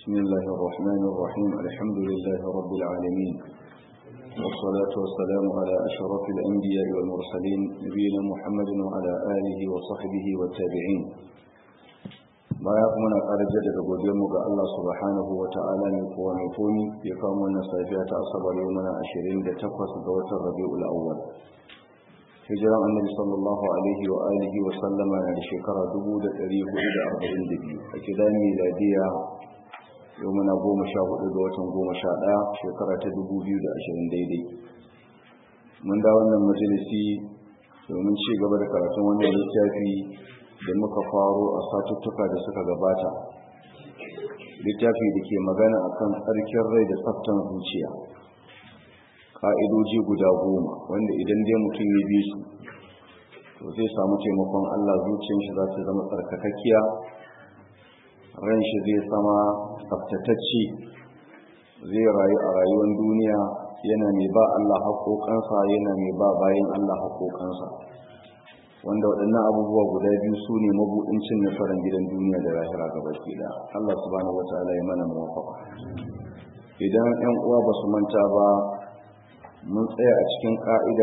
بسم الله الرحمن الرحيم الحمد لله رب العالمين والصلاة والسلام على أشرف الأنبياء والمرسلين نبينا محمد وعلى آله وصحبه والتابعين باياكمنا قال جدد قديم الله سبحانه وتعالى نكون نكوني يقامون صيفية أصبر يومنا 28 دوات الربيع الأول hijiran annabi sallallahu alaihi wa alihi wa sallama na da shekara 1442 a kidan miladiya yau muna 14 ga watan 11 shekara ta 2020 daidai mun da wannan majalisi domin ci gaba da karatun wannan littafi da muka faro a satuttuka da suka gabata littafi da ke magana akan tsarkin rai da tsaftan zuciya ƙa'idoji guda 10 wanda idan dai mutum ya bi su to zai samu taimakon Allah zuciyar shi za ta zama tsarkakakkiya ran shi zai sama tsaftatacce zai rayu a rayuwar duniya yana mai ba Allah haƙoƙansa yana mai ba bayan Allah haƙoƙansa wanda waɗannan abubuwa guda biyu su ne mabuɗin cin nasarar gidan duniya da lahira gaba ke da Allah subhanahu wataala ya mana muwafaqa idan 'yan uwa ba su manta ba mun tsaya a cikin ƙa'ida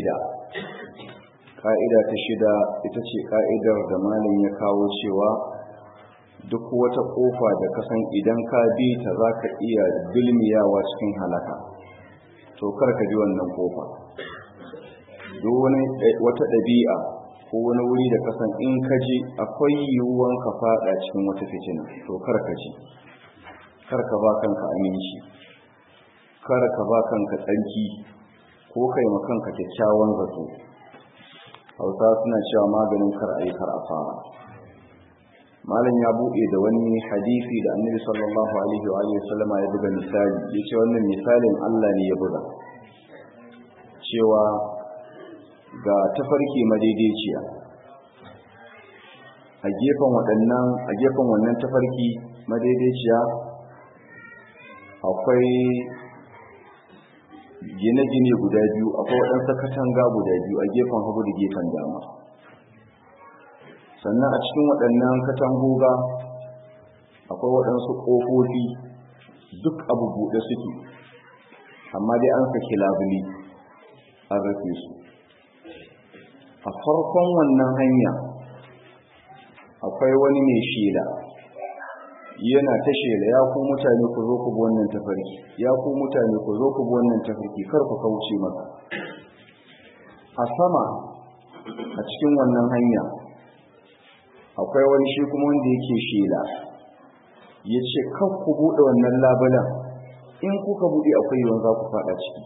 ta shida ita ce ƙa'idar da malin ya kawo cewa duk wata ƙofa da kasan idan ka bi ta za ka iya dulmiyawa cikin halaka to kar ka bi wannan ƙofa duk wata ɗabi'a ko wani wuri da kasan in ka ji akwai yiwuwan ka faɗa cikin wata fitina to kar ka ji kar ka ba kanka aminci kar ka ba kanka tsarki ko kai ma kanka kyakkyawan zato hausa suna cewa maganin kar a yi kar a fara malam ya buɗe da wani hadisi da annabi sallallahu alaihi wa sallama ya buga misali ya ce wannan misalin Allah ne ya buga cewa ga tafarki madaidaiciya a gefen wannan tafarki madaidaiciya akwai gine-gine guda biyu akwai waɗansu katanga guda biyu a gefen hagu da gefen dama sannan a cikin waɗannan katangoga akwai waɗansu ƙofofi duk abu buɗe suke amma dai an saki labuli an rufe su a farkon wannan hanya akwai wani mai shela yana ta shela ya ku mutane ku zo ku bi wannan tafarki ya ku mutane ku zo ku bi wannan tafarki kar ku kauce masa a sama a cikin wannan hanya akwai wani shi kuma wanda yake shela ya ce kar ku buɗe wannan labulan in kuka buɗe akwai yawan za ku faɗa ciki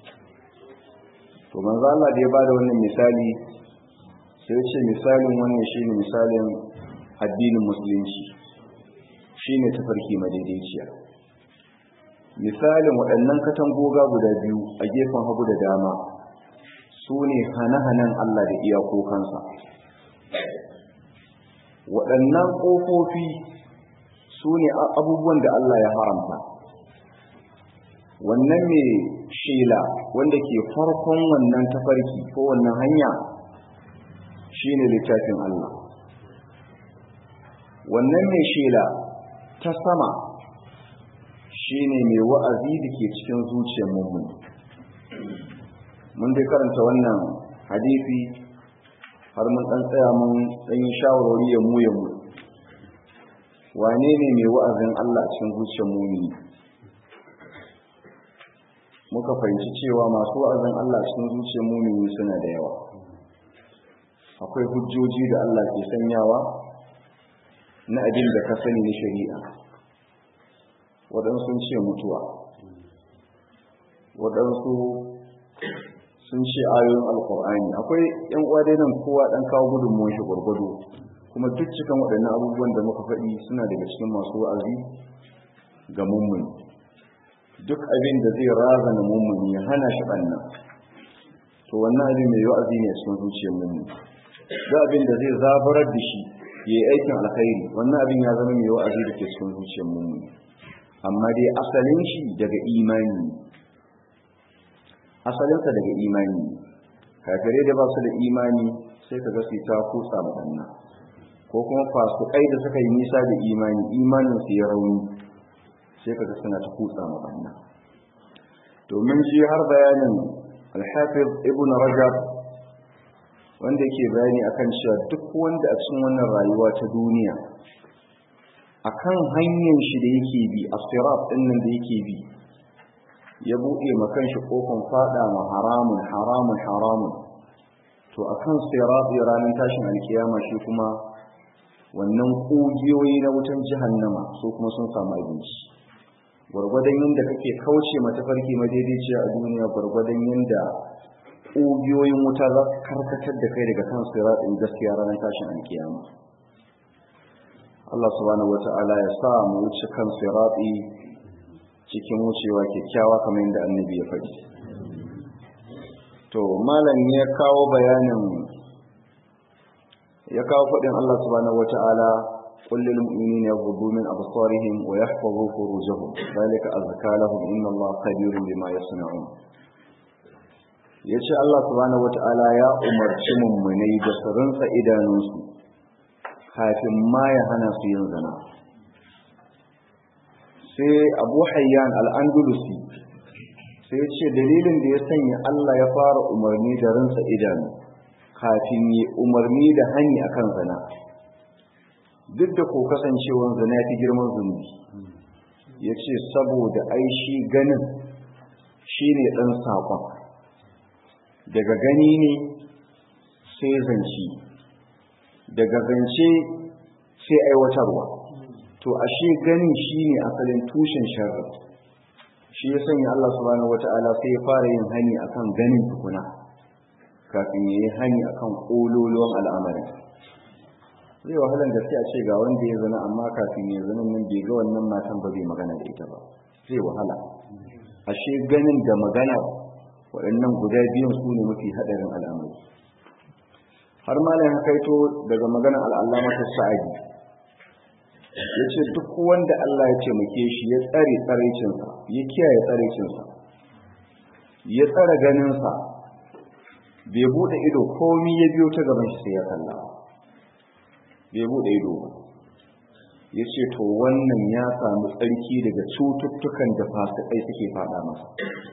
to manzo Allah da ya bada wannan misali sai ya ce misalin wannan shine misalin addinin musulunci shine tafarki madaidaiciya misalin waɗannan katangoga guda biyu a gefen hagu da dama su ne hane-hanen Allah da iyakokansa waɗannan ƙofofi su ne abubuwan da Allah ya haramta wannan mai shela wanda ke farkon wannan tafarki ko wannan hanya shine littafin Allah wannan mai shela ta sama shine mai wa'azi da ke cikin zuciyar mummuni mun dai karanta wannan hadisi har mun dan tsaya mun dan yi shawarwari ya mu wane ne mai wa'azin Allah a cikin zuciyar mummuni muka fahimci cewa masu wa'azin Allah a cikin zuciyar mummuni suna da yawa akwai hujjoji da Allah ke sanyawa na abin da ka sani na shari'a waɗansu sun ce mutuwa waɗansu sun ce ayoyin alkur'ani akwai yan uwa dai nan kowa ɗan kawo gudunmuwan shi gwargwado kuma duk cikin waɗannan abubuwan da muka faɗi suna daga cikin masu wa'azi ga mummuni duk abin da zai razana mummuni ya hana shi ɓanna to wannan abin mai wa'azi ne cikin zuciyar mummuni duk abin da zai zabarar da shi ya yi aikin alkhairi wannan abin ya zama mai wa'azi da ke cikin zuciyar mummuni amma dai asalin shi daga imani asalinsa daga imani kafirai da ba su da imani sai ka ga su ta kusa maɗanna ko kuma fasikai da suka yi nisa da imani imanin su ya rauni sai kaga suna ta kutsa mabanna. Domin shi har bayanin Al-Hafiz Ibn Rajab wanda yake bayani akan cewa duk wanda a cikin wannan rayuwa ta duniya akan hanyar shi da yake bi, as-sirat din nan da yake bi, ya buɗe makan shi kofin fada ma haramun, to akan sirati ranar tashin alkiyama shi kuma wannan ƙugiyoyi na wutan jahannama su kuma sun samu abinci. Gwargwadon yadda kake kauce matafarki madaidaiciya a duniya, gwargwadon yadda ƙugiyoyin wuta za su karkatar da kai daga kan siratin gaskiya ranar tashin alkiyama. Allah subhanahu wata'ala ya sa mu wuce kan sirati cikin wucewa kyakkyawa kamar yadda annabi ya faɗi. To malam ya kawo bayanin, ya kawo faɗin Allah subhanahu wata'ala qul lil mu'minina yaghuddu min absarihim wa yahfazu furujahum dhalika azka lahum inna Allaha khabirun bima yasna'un. Yace Allah subhanahu wata'ala ya umarci mummunai da su rinsa idanunsu kafin ma ya hana su yin zina. Sai Abu Hayyan al-Andalusi sai ya ce dalilin da ya sanya Allah ya fara umarni da rinsa idanu kafin yi umarni da hani akan zina, duk da ko kasancewar zina fi girman zunubi, ya ce saboda ai shi ganin shi ne ɗan saƙon, daga gani ne sai zance, daga zance sai aiwatarwa, to ashe ganin shi ne asalin tushen sharri. Shi ya sanya Allah subhanahu wata'ala sai ya fara yin hani akan ganin tukuna kafin ya yi hani akan kololuwan al'amarin. Zai wahalar gaske a ce ga wanda ya zina amma kafin ya zina nan bai ga wannan matan ba zai magana da ita ba, zai wahala. Ashe ganin da magana waɗannan guda biyun su ne mafi haɗarin al'amari. Har malam ya kaito daga maganar al'allamatu Sa'adi, ya ce duk wanda Allah ya taimake shi ya tsare tsaraicinsa, ya kiyaye tsaraicinsa, ya tsare ganinsa, bai buɗe ido komi ya biyo ta gaban shi sai ya kalla, bai buɗe ido ba, ya ce to wannan ya samu tsarki daga cututtukan da fasikai suke faɗa masa.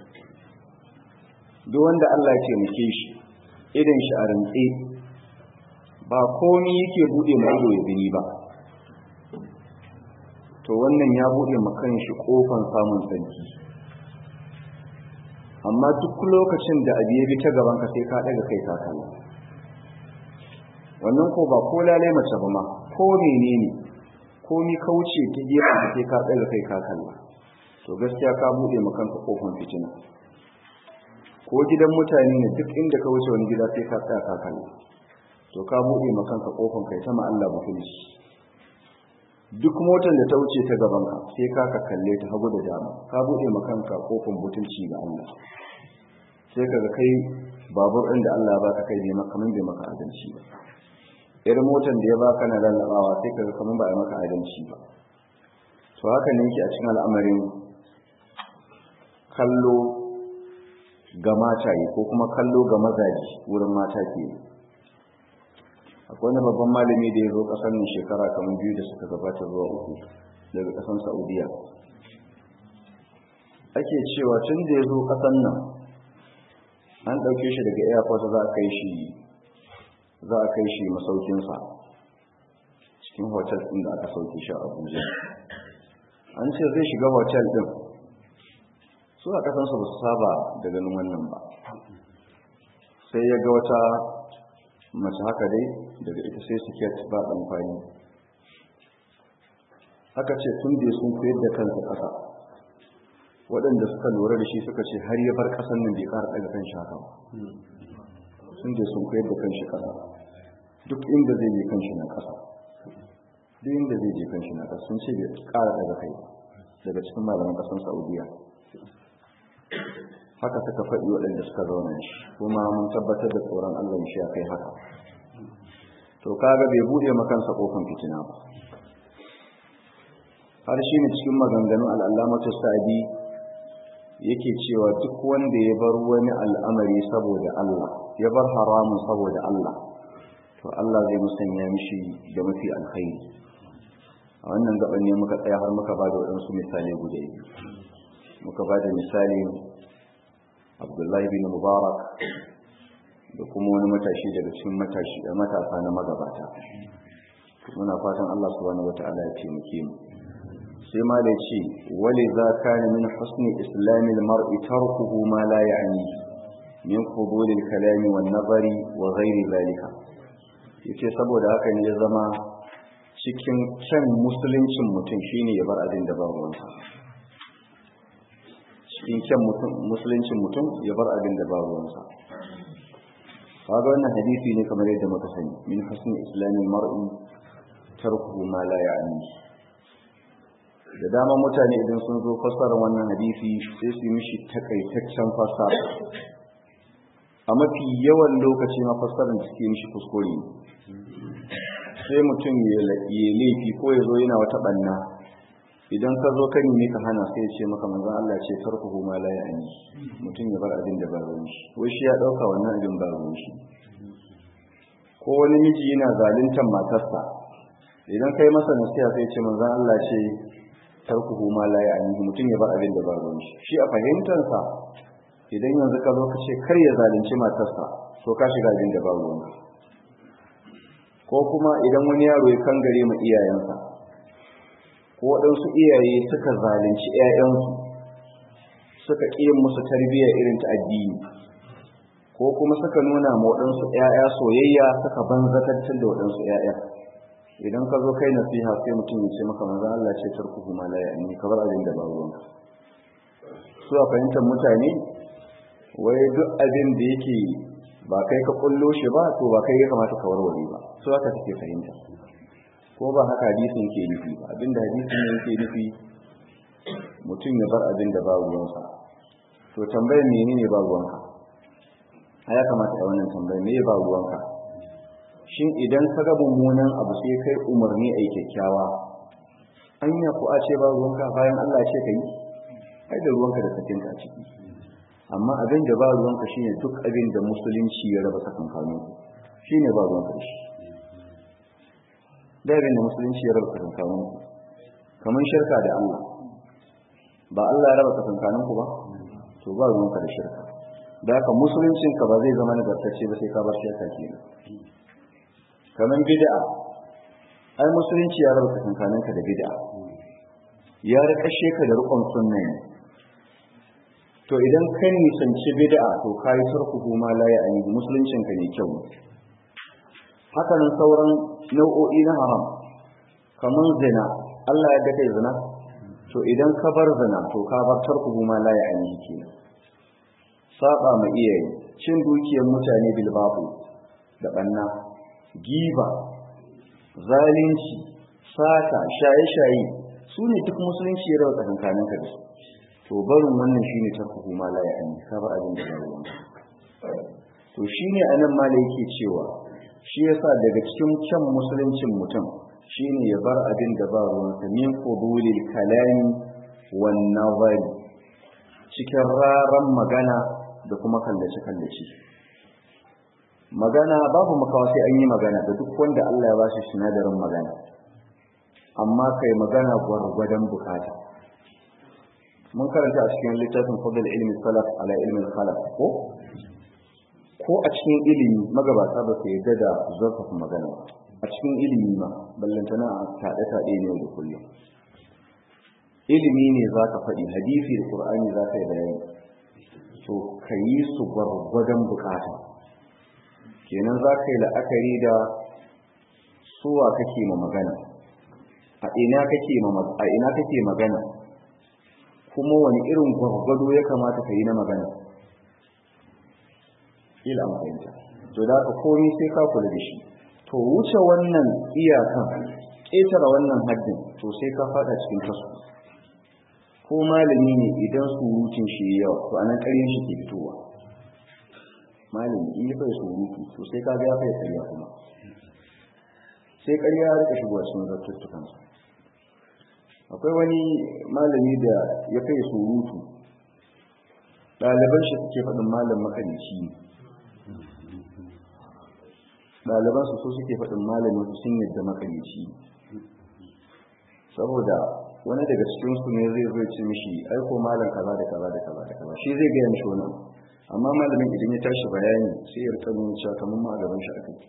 Duk wanda Allah ya taimake shi idan shi a rantse, ba komi yake buɗe ma ido ya gani ba, to wannan ya buɗe makan shi ƙofan samun tsarki. Amma duk lokacin da abu ya bi ta gaban ka sai ka ɗaga kai ka kalla, wannan ko ba ko lalai mace ba ma, ko menene ko ni kauce ta gefen ka sai ka ɗaga kai ka kalla, to gaskiya ka buɗe makan ka ƙofan fitina. Ko gidan mutane ne duk inda ka wuce wani gida sai ka tsaya ka kalla, to ka buɗe makan ka ƙofan kai ta ma Allah mutunci. Duk motar da ta wuce ta gaban ka sai ka kalle ta hagu da dama, ka buɗe makanka kofin butulci ga Allah. Sai kaga kai babur ɗin da Allah ya baka kai bai maka bai maka adalci ba, irin motar da ya baka na lallabawa sai kaga kaman ba a maka adalci ba. To haka ne yake a cikin al'amarin kallo ga mataye ko kuma kallo ga mazaji wurin mata ke. Akwai wani babban malami da ya zo ƙasar nan shekara kamar 2 da suka gabata zuwa 3 daga ƙasar Saudiya. Ake cewa tun da ya zo ƙasar nan an ɗauke shi daga airport za a kai shi masaukinsa cikin hotel ɗin da aka sauke shi a Abuja. An ce zai shiga hotel ɗin, su a ƙasansu ba su saba da ganin wannan ba. Sai ya ga wata mace haka dai daga ita sai siket ba ɗan kwani. Aka ce tun da sun koyar da kansa ƙasa, waɗanda suka lura da shi suka ce har ya bar ƙasan nan bai ƙara ɗaga kan haka ba. Sun da sun koyar da kanshi ƙasa, duk inda zai je kanshi na ƙasa, duk inda zai je kanshi na ƙasa, sun ce bai ƙara ɗaga kai daga cikin malaman ƙasan Saudiya. Haka suka faɗi waɗanda suka zauna shi, kuma mun tabbatar da tsoron Allah shi ya kai haka. To kaga bai buɗe makansa ƙofan fitina ba. Har shi ne cikin maganganun al'allamatu Sa'adi yake cewa duk wanda ya bar wani al'amari saboda Allah, ya bar haramun saboda Allah, to Allah zai musanya mishi da mafi alkhairi. a wannan gaban ne muka tsaya har muka ba da waɗansu misali guda biyu. Muka ba da misali Abdullahi bin Mubarak da kuma wani matashi daga cikin matasa na magabata. Muna fatan Allah subhanahu wata'ala ya taimake mu. Sai ma da ce wali za kana min husni islamil mar'i tarkuhu ma la ya'ni min fudulil kalami wan nazari wa ghairi zalika. Yace saboda haka ne ya zama cikin kyan musuluncin mutum shine ya bar abin da ba ruwansa. Cikin kyan musuluncin mutum ya bar abin da ba ruwansa. Kaga wannan hadisi ne kamar yadda muka sani min husni islamil mar'i tarkuhu ma la ya'ni. Da dama mutane idan sun zo fassara wannan hadisi sai su yi mishi takaitaccen fassara. A mafi yawan lokaci ma fassarar da suke mishi kuskure. Sai mutum ya laifi ko ya zo yana wata banna. Idan ka zo kan ne ka hana sai ya ce maka manzon Allah ce tarkuhu ma la ya'ni. Mutum ya bar abin da ba ruwan shi. Wai shi ya dauka wannan abin ba ruwan shi. Ko wani miji yana zaluntar matarsa. Idan kai masa nasiha sai ce manzon Allah ce tarkuhu ma la ya'ni, mutum ya bar abin da ba ruwan shi. Shi a fahimtar sa idan yanzu ka zo ka ce kar ya zalunci matarsa to ka shiga abin da ba ruwan ka. Ko kuma idan wani yaro ya kangare ma iyayensa ko waɗansu iyaye suka zalunci ƴaƴansu suka ƙi musu tarbiyya irin ta addini ko kuma suka nuna ma waɗansu ƴaƴa soyayya suka banzatantar da waɗansu ƴaƴa. Idan ka zo kai nasiha sai mutum ya ce maka manzo Allah ce tarkuhu ma la ya'ni, ka bar abin da ba ruwanka. Su a fahimtar mutane wai duk abin da yake ba kai ka kullo shi ba to ba kai ya kamata ka warware ba. Su haka take fahimta. Ko ba haka hadisin ke nufi ba. Abinda hadisin yake nufi mutum ya bar abin da ba ruwansa. To tambayar menene ba ruwanka? Ya kamata a wannan tambayar me ba ruwanka? Shin idan ka ga mummunan abu sai kai umarni a yi kyakkyawa, anya ko a ce ba ruwanka bayan Allah ce ka yi? Ai da ruwanka da sakinka a ciki. Amma abin da ba ruwanka shine duk abin da musulunci ya raba tsakankanin ku. Shine ba ruwanka da shi. Da abin da musulunci ya raba tsakankanin ku. Kamar shirka da Allah. Ba Allah ya raba tsakankanin ku ba? To ba ruwanka da shirka. Da haka musuluncinka ba zai zama nagartacce ba sai ka bar shirka kenan. Kamar bid'a, ai musulunci ya raba tsakankaninka da bid'a, ya rikashe ka da rukun sunna ne. To idan ka nisanci bid'a to kai tarkuhu ma la ya'ni, musuluncinka ne kyau. Haka nan sauran nau'o'i na haram kamar zina, Allah ya ga kai zina, to idan ka bar zina to ka bar tarkuhu ma la ya'ni kenan. Saba ma iyaye, cin dukiyar mutane bil babu da banna, giba, zalunci, sata, shaye-shaye su ne duk musulunci ya rawa tsakankanin ka da su. To barin wannan shine tarkuhu ma la ya'ni, ka ba abin da ba ruwan. To shine anan ma yake cewa shi yasa daga cikin kyan musuluncin mutum shine ya bar abin da ba ruwan sa min fudulil kalami wan nazari, cikin raran magana da kuma kallace-kallace. Magana babu makawa sai an yi magana da duk wanda Allah ya ba shi sinadarin magana, amma kai magana gwargwadon bukata. Mun karanta a cikin littafin fadl ilmi salaf ala ilmi khalaf ko a cikin ilimi magabata ba su yarda da zurfafa magana a cikin ilimi ma ballantana a taɗe-taɗe ne da kullum. Ilimi ne za ka faɗi, hadisi da Qur'ani za ka yi bayani, to ka yi su gwargwadon bukata. Kenan za ka yi la'akari da suwa kake ma magana, a ina kake magana, kuma wani irin gwargwado ya kamata ka yi na magana. Ila an fahimta. To da ka komi sai ka kula da shi. To wuce wannan iyakan, ƙetare wannan haddin, to sai ka fada cikin kasu. Ko malami ne idan surutun shi yawa, to anan ƙaryen shi ke fitowa. Malami in ya fai surutu to sai ka ga ya fai ƙarya kuma. Sai ƙarya ya rika shigowa cikin zartuttukansa. Akwai wani malami da ya fai surutu, ɗaliban shi suke faɗin malam makanici ne. Ɗaliban su so suke faɗin malamin su sun yadda makanici ne. saboda wani daga cikin su ne zai zo ci mishi aiko malam kaza da kaza da kaza da kaza shi zai ga mishi wannan amma malamin idan ya tashi bayani sai ya rika nuna cewa kamar ma a gaban shi akai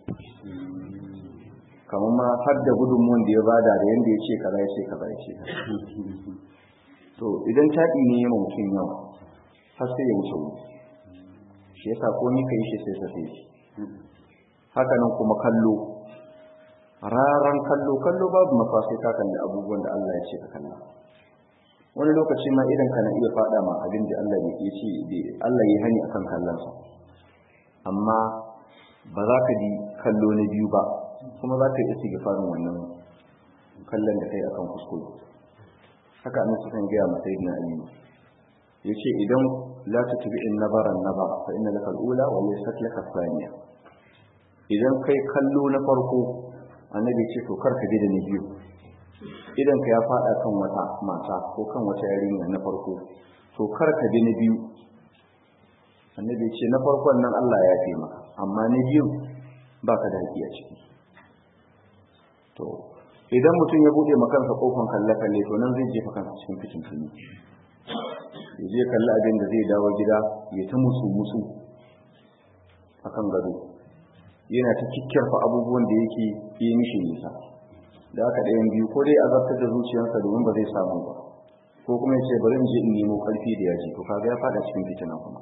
kamar ma har da gudunmuwan da ya bada da yanda ya ce kaza ya ce kaza ya ce kaza to idan taɗi ne ya mutum yawa har sai ya wuce wuri shi yasa ko ni ka yi shi sai sai shi haka nan kuma kallo raran kallo babu mafasai ka kalli abubuwan da Allah ya ce ka kalla wani lokaci ma idan kana iya fada ma abin da Allah ya ce Allah ya hani akan kallonsa amma ba za ka di kallo na biyu ba kuma za ka yi istighfarin wannan kallon da kai akan kuskure haka annabi sun ga masa sayyidina Ali yace idan la tutbi'in nabaran naba fa inna laka al-ula wa laysat laka thaniya idan kai kallo na farko annabi ce to karka bi da na biyu idan ka ya fada kan wata mata ko kan wata yarinya na farko to karka bi na biyu annabi ce na farkon nan Allah ya yafe maka amma na biyu baka da haƙi a ciki to idan mutum ya bude makansa kofan kalle-kalle to nan zai jefa kansa cikin fitintuni ya je kalli abin da zai dawo gida ya ta musu akan gado yana ta kikkirfa abubuwan da yake yi mishi nisa da aka ɗayan biyu ko dai azabtar da zuciyarsa domin ba zai samu ba ko kuma ya ce bari in je in nemo ƙarfi da yaji to kaga ya fada cikin fitina kuma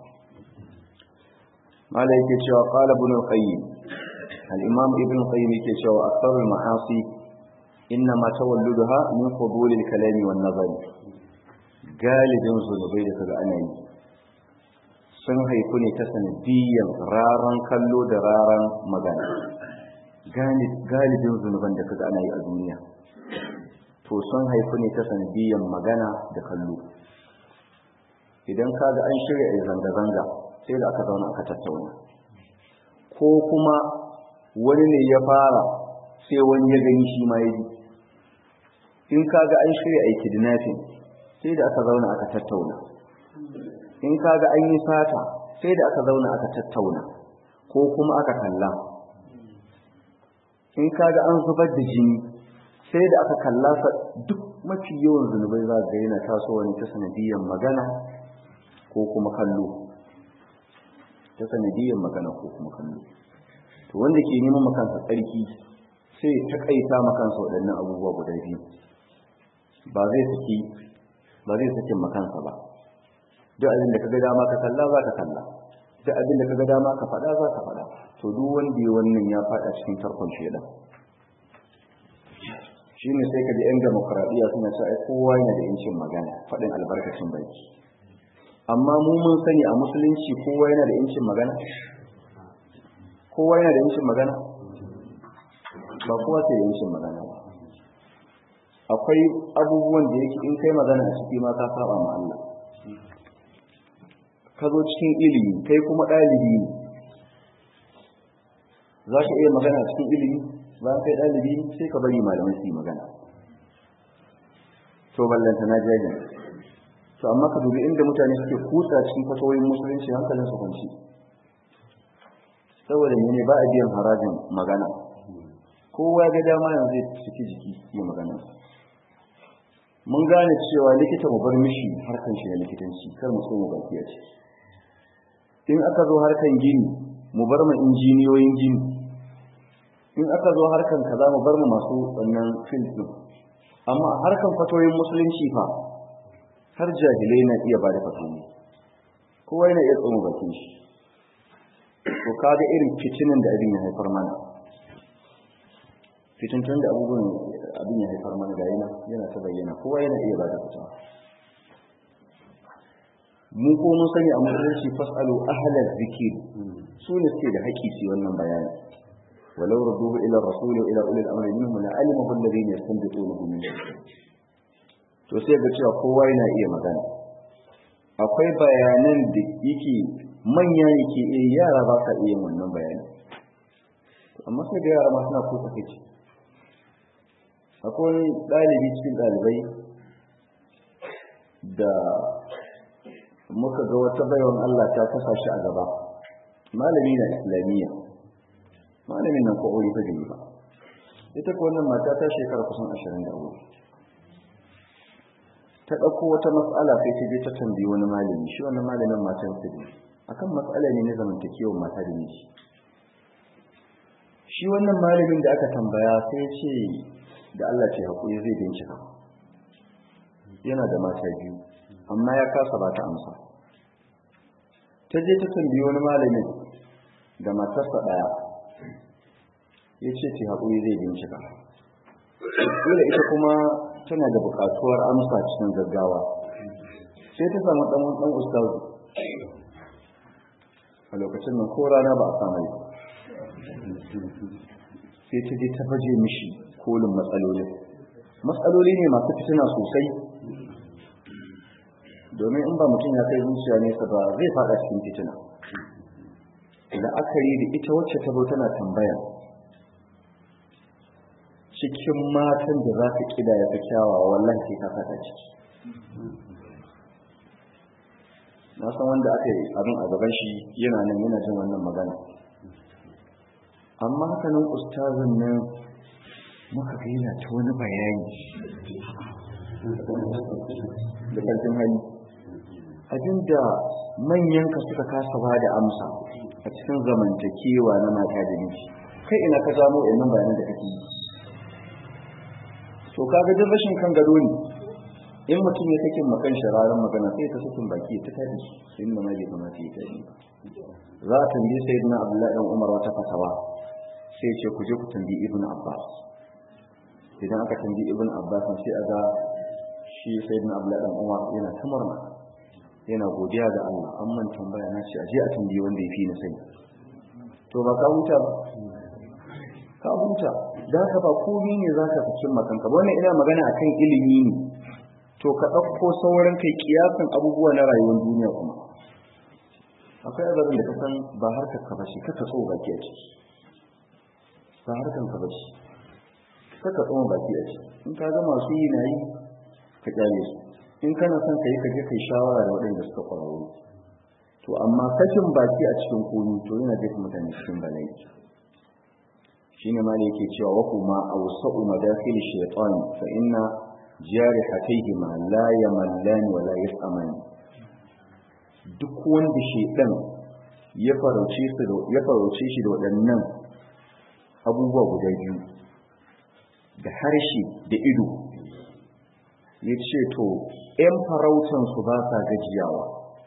mala yake cewa qala ibn al-qayyim al-imam ibn al-qayyim yake cewa aktarul ma'asi inna ma tawalluduha min fudul al-kalam wan nazari galibin zunubai da kaga ana yi sun haifu ne ta sanadiyyar raran kallo da raran magana galibin zunuban da kaga ana yi a duniya to sun haifu ne ta sanadiyyar magana da kallo idan kaga an shirya a zanga-zanga sai da aka zauna aka tattauna ko kuma wani ne ya fara sai wani ya gani shi ma ya ji in kaga an shirya a kidnapping sai da aka zauna aka tattauna in kaga an yi sata sai da aka zauna aka tattauna ko kuma aka kalla in kaga an zubar da jini sai da aka kalla sa duk mafi yawan zunubai za ga yana tasowa ne ta sanadiyyar magana ko kuma kallo ta sanadiyyar magana ko kuma kallo to wanda ke neman makansa tsarki sai ta kaita makansa waɗannan abubuwa guda biyu ba zai saki makansa ba duk abin da ka ga dama ka kalla za ka kalla duk abin da ka ga dama ka faɗa za ka faɗa to duk wanda ya wannan ya faɗa cikin tarkon shedan shine sai ka ji yan demokradiyya suna cewa ai kowa yana da yancin magana faɗin albarkacin baki amma mu mun sani a musulunci kowa yana da yancin magana kowa yana da yancin magana ba kowa sai da yancin magana ba akwai abubuwan da yake in kai magana a ciki ma ka saba ma Allah ka zo cikin ilimi kai kuma ɗalibi ne za ka iya magana a cikin ilimi bayan kai ɗalibi sai ka bari malamai su yi magana to ballanta na jajin to amma ka dubi inda mutane suke kutsa cikin fatawoyin musulunci hankalin su kwanci saboda ne ba a biyan harajin magana kowa ga dama yanzu zai ciki jiki ya magana mun gane cewa likita mu bar mishi harkan shi na likitanci kar mu so mu baki a ciki in aka zo harkan gini mu bar mu injiniyoyin gini in aka zo harkan kaza mu bar mu masu wannan field din amma harkan fatoyin musulunci fa har jahilai na iya bada fatoyi kowa yana iya tsoma bakin shi to kaga irin fitinin da abin ya haifar mana fitintun da abubuwan abin ya haifar mana ga yana ta bayyana kowa yana iya bada fatawa mu ko mun sani a musulunci fasalu ahlal zikir su ne suke da haƙƙi su wannan bayani walau radduhu ila rasul wa ila ulil amri minhum la alimahu alladhina yastanbitunahu minhum to sai ga cewa kowa yana iya magana akwai bayanan da yake manya yake yara ba ka iya wannan bayani amma sai da yara ma suna kusa kai akwai ɗalibi cikin ɗalibai da muka ga wata baiwan Allah ta kasa shi a gaba malami na islamiyya malamin nan ko aure ta gani ba ita ko wannan mata ta shekara kusan 20 da aure ta ɗauko wata matsala sai ta je ta tambayi wani malami, shi wannan malamin matan su ne akan matsala ne na zamantakewar mata da miji. Shi wannan malamin da aka tambaya sai ce da Allah ce haƙuri zai bincika, yana da mata biyu amma ya kasa ba ta amsa. Ta je ta tambayi wani malamin da matarsa ɗaya, ya ce ce haƙuri zai bincika. Dole ita kuma tana da buƙatuwar amsa cikin gaggawa, sai ta samu ɗan ustazu. A lokacin nan ko rana ba a samu, sai ta je ta baje mishi kolin matsaloli ne masu fitina sosai, domin in ba mutum ya kai zuciya nesa ba zai faɗa cikin fitina. La'akari da ita wacce ta zo tana tambaya cikin matan da za ka kida ya fi kyawawa, wallahi sai ka faɗa ciki. Na san wanda aka yi abin a gaban shi yana nan yana jin wannan magana, amma haka nan ustazin nan muka ga yana ta wani bayani da ƙarfin hali, abinda manyanka suka kasa ba da amsa a cikin zamantakewa na mata da miji. Kai ina ka samu wannan bayanan da kake yi? To kaga duk rashin kan gado ne. In mutum ya sakin makan shararan magana sai ta sakin baki ta tafi inda ma bai kamata ya tafi. Za a tambayi sayyidina Abdullahi dan Umar wata fatawa, sai ce ku je ku tambayi Ibn Abbas. Idan aka tambayi Ibn Abbas sai a ga shi sayyidina Abdullahi dan Umar yana ta murna, yana godiya ga Allah, an man tambaya na ce aje a tambayi wanda ya fi ni sani. To ba ka huta ba, ka huta. Da ka ba komai ne za ka fi cin makanka. Wannan ina magana akan ilimi ne. To ka ɗauko sauran kai kiyasin abubuwa na rayuwar duniya kuma. Akwai azarin da ka san ba harkar ka bashi, kaka tso baki a ciki. Ba harkar ka bashi, kaka tso baki a ciki. In ka ga masu yi na yi, ka kyale su. In kana son ka yi ka je kai shawara da waɗanda suka kwararru. To amma kashin baki a cikin komi to yana jefa mutane cikin bala'i. Shine ma ne yake cewa wa kuma awsa'u madakhil shaytan fa inna jarihatayhima la yamallan wa la yas'aman. Duk wanda shaytan ya farauce shi da waɗannan abubuwa guda biyu, da harshe da ido, ya ce to ‘yan farautansu ba sa gajiyawa.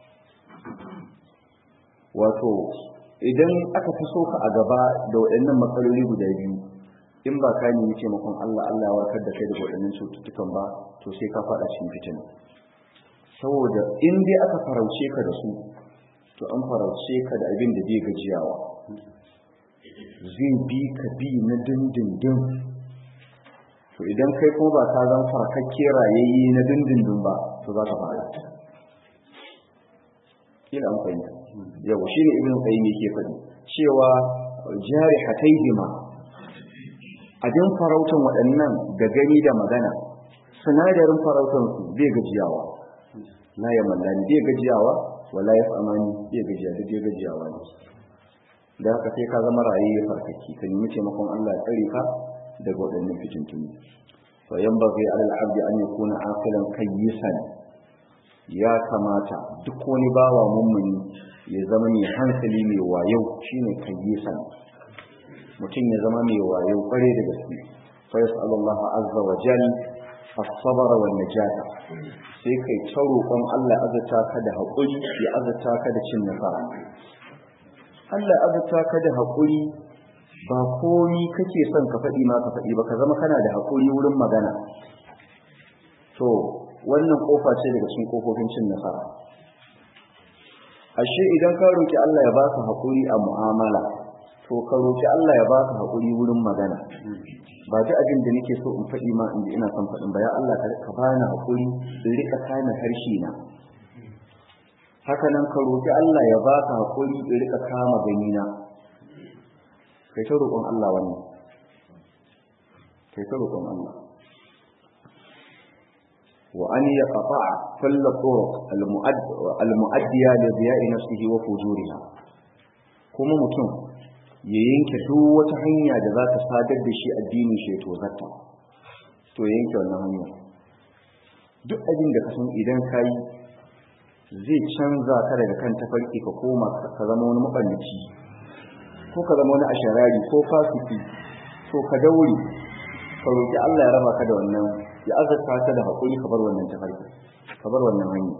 Wato idan aka fi so ka a gaba da waɗannan matsaloli guda biyu, in ba ka nemi taimakon Allah ya warkar da kai da waɗannan cututtukan ba, to sai ka faɗa cikin fitina. Saboda in dai aka farauce ka da su, to an farauce ka da abin da bai gajiyawa, zai bi ka bi na dindindin. To idan kai ko ba ka zan farkakke rayayye na dindindin ba, to za ka fara. Kila an fahimta. Yau shi ne Ibn Qayyim yake faɗi cewa jarihataihima, abin farautan waɗannan da gani da magana, sinadarin farautan su bai gajiyawa, la yamallani bai gajiyawa, wala yaf'amani bai gajiyawa ne. Da haka sai ka zama rayayye farkakki, ka nemi taimakon Allah ya tsare ka daga waɗannan fitintuni. Fa yanbaghi 'ala al-'abdi an yakuna aqilan kayyisan. Ya kamata duk wani bawa mummuni ya zama mai hankali mai wayo, shine kayyisan. Mutum ya zama mai wayo kware da gaske. Fa yas'alullahu azza wa jalla as-sabr wal najata. Sai kai ta roƙon Allah azata ka da haƙuri, ya azata ka da cin nasara. Allah azata ka da haƙuri, ba komi kake son ka faɗi ma ka faɗi ba, ka zama kana da haƙuri wurin magana. To wannan kofa ce daga cikin kofofin cin nasara. Ashe idan ka roki Allah ya baka haƙuri a mu'amala, to ka roki Allah ya baka haƙuri wurin magana. Ba ji abin da nake so in faɗi ma inda ina son faɗin ba, ya Allah ka bani haƙuri in rika kame harshe na. Haka nan ka roki Allah ya baka haƙuri in rika kama gani na. Kai ta roƙon Allah wannan. Kai ta roƙon Allah. وأن يقطع كل الطرق المؤدية لضياء نفسه وفجورها. كما متون يينك duk wata hanya da za ta sadar da shi addini shi to zakka, to yanke wannan hanya. duk abin da ka san idan ka yi zai canza ka daga kan tafarki ka koma ka zama wani mabannaci ko ka zama wani asharari ko fasiki, to ka daure ka roki Allah ya raba ka da wannan, ya azurta ka da hakuri ka bar wannan tafarki, ka bar wannan hanya.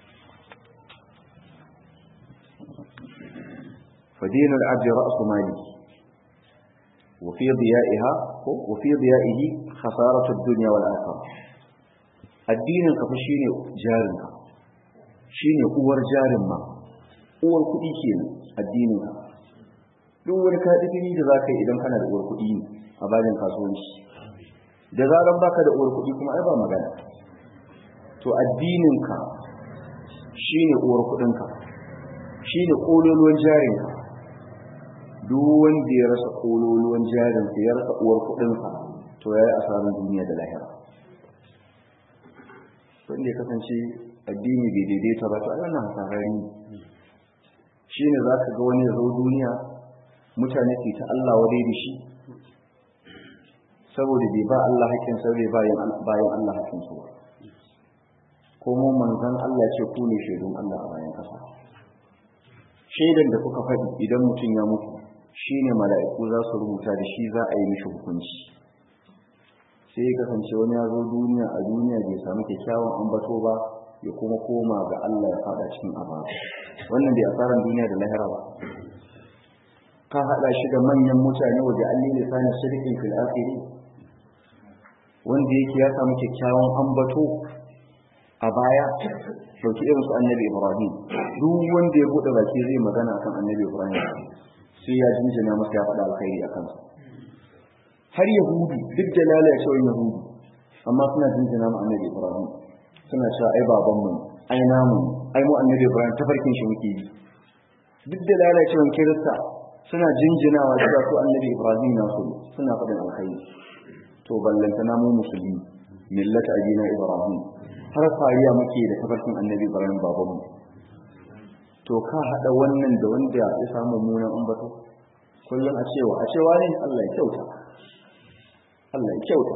فدين العبد رأس ماله وفي ضيائها وفي ضيائه خسارة الدنيا والآخرة. الدين كفشيني جارنا شيني أور جارنا أور كدي كينا الدين duk wani kadifini da zaka yi idan kana da uwar kuɗi a bajin kasuwanci, da zaran baka da uwar kuɗi kuma ai ba magana. To addininka shine uwar kuɗinka, shine kololuwan jarinka. Duk wanda ya rasa kololuwan jarinsa ya rasa uwar kuɗinsa to ya yi asarar duniya da lahira. Wanda ya kasance addini bai daidaita ba to ai wannan hasarari shine zaka ga wani ya zo duniya mutane ke ta Allah wadai da shi saboda bai ba Allah hakkin sa bai bayan Allah hakkin sa. Ko mu manzon Allah ce ku ne shaidun Allah a bayan kasa. Shaidan da kuka faɗi idan mutum ya mutu shine mala'iku za su rubuta da shi za a yi mishi hukunci. Sai ya kasance wani ya zo duniya a duniya bai samu kyakkyawan ambato ba ya kuma koma ga Allah ya fada cikin azaba. Wannan bai asaran duniya da lahira ba. Ka haɗa shi da manyan mutane waje an lili sanin shirkin fil akhiri wanda yake ya samu kyakkyawan ambato a baya. Dauki irin su annabi Ibrahim, duk wanda ya bude baki zai magana akan annabi Ibrahim sai ya jinjina masa ya faɗa alkhairi akan sa. Har Yahudi duk da lalacewar Yahudi amma suna jinjina ma annabi Ibrahim, suna cewa ai babanmu ai namu ai mu annabi Ibrahim tafarkin shi muke bi. Duk da lalacewar Kirista suna jinjinawa cewa su annabi Ibrahim na su suna faɗin alkhairi. To ballantana mu musulmi millata abina Ibrahim har fariya muke da tafarkin annabi Ibrahim babanmu. To ka haɗa wannan da wanda ya samu munan ambato kullum a cewa ne Allah ya kyauta, Allah ya kyauta.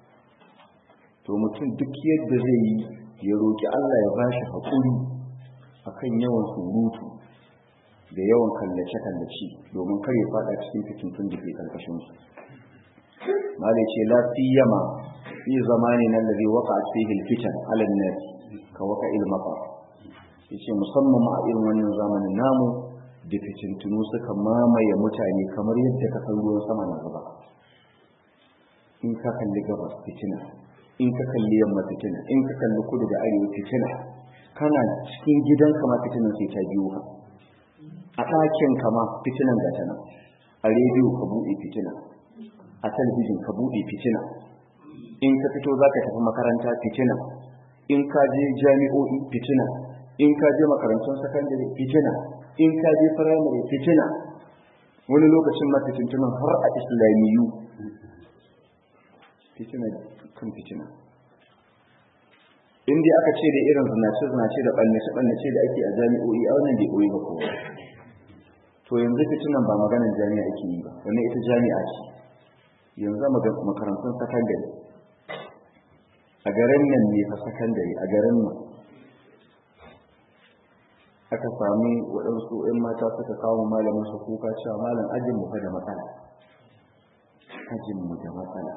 To mutum duk yadda zai yi ya roki Allah ya bashi haƙuri akan yawan surutu da yawan kallace-kallace domin kar ya fada cikin fitintun da ke karkashin su. Malai ce la siyama fi zamanin alladhi waqa'at fihi al-fitan 'ala an-nas ka waqa'il matar. Yace musamman a irin wannan zamanin namu da fitintunu suka mamaye mutane kamar yadda ka san ruwan sama na gaba. In ka kalli gabas fitina, in ka kalli yamma fitina, in ka kalli kudu da arewa fitina, kana cikin gidanka ma fitinan sai ta biyo ka. A ɗakin kama fitinan gata nan, a rediyo ka buɗe fitina, a talabijin ka buɗe fitina, in ka fito za ka tafi makaranta fitina, in ka je jami'o'i fitina, in ka je makarantun sakandare fitina, in ka je firamare fitina, wani lokacin ma fitintunan har a islamiyu fitina kan fitina. In dai aka ce da irin zinace da ɓannace da ake a jami'o'i a wannan bai koyi ba kowa. To yanzu fitinan ba maganar jami'a ake yi ba, wannan ita jami'a ce. Yanzu makarantun sakandare a garin nan ne fa sakandare a garin nan aka sami waɗansu 'yan mata suka kawo malamin su kuka cewa malam ajin mu fa da matsala, ajin mu da matsala.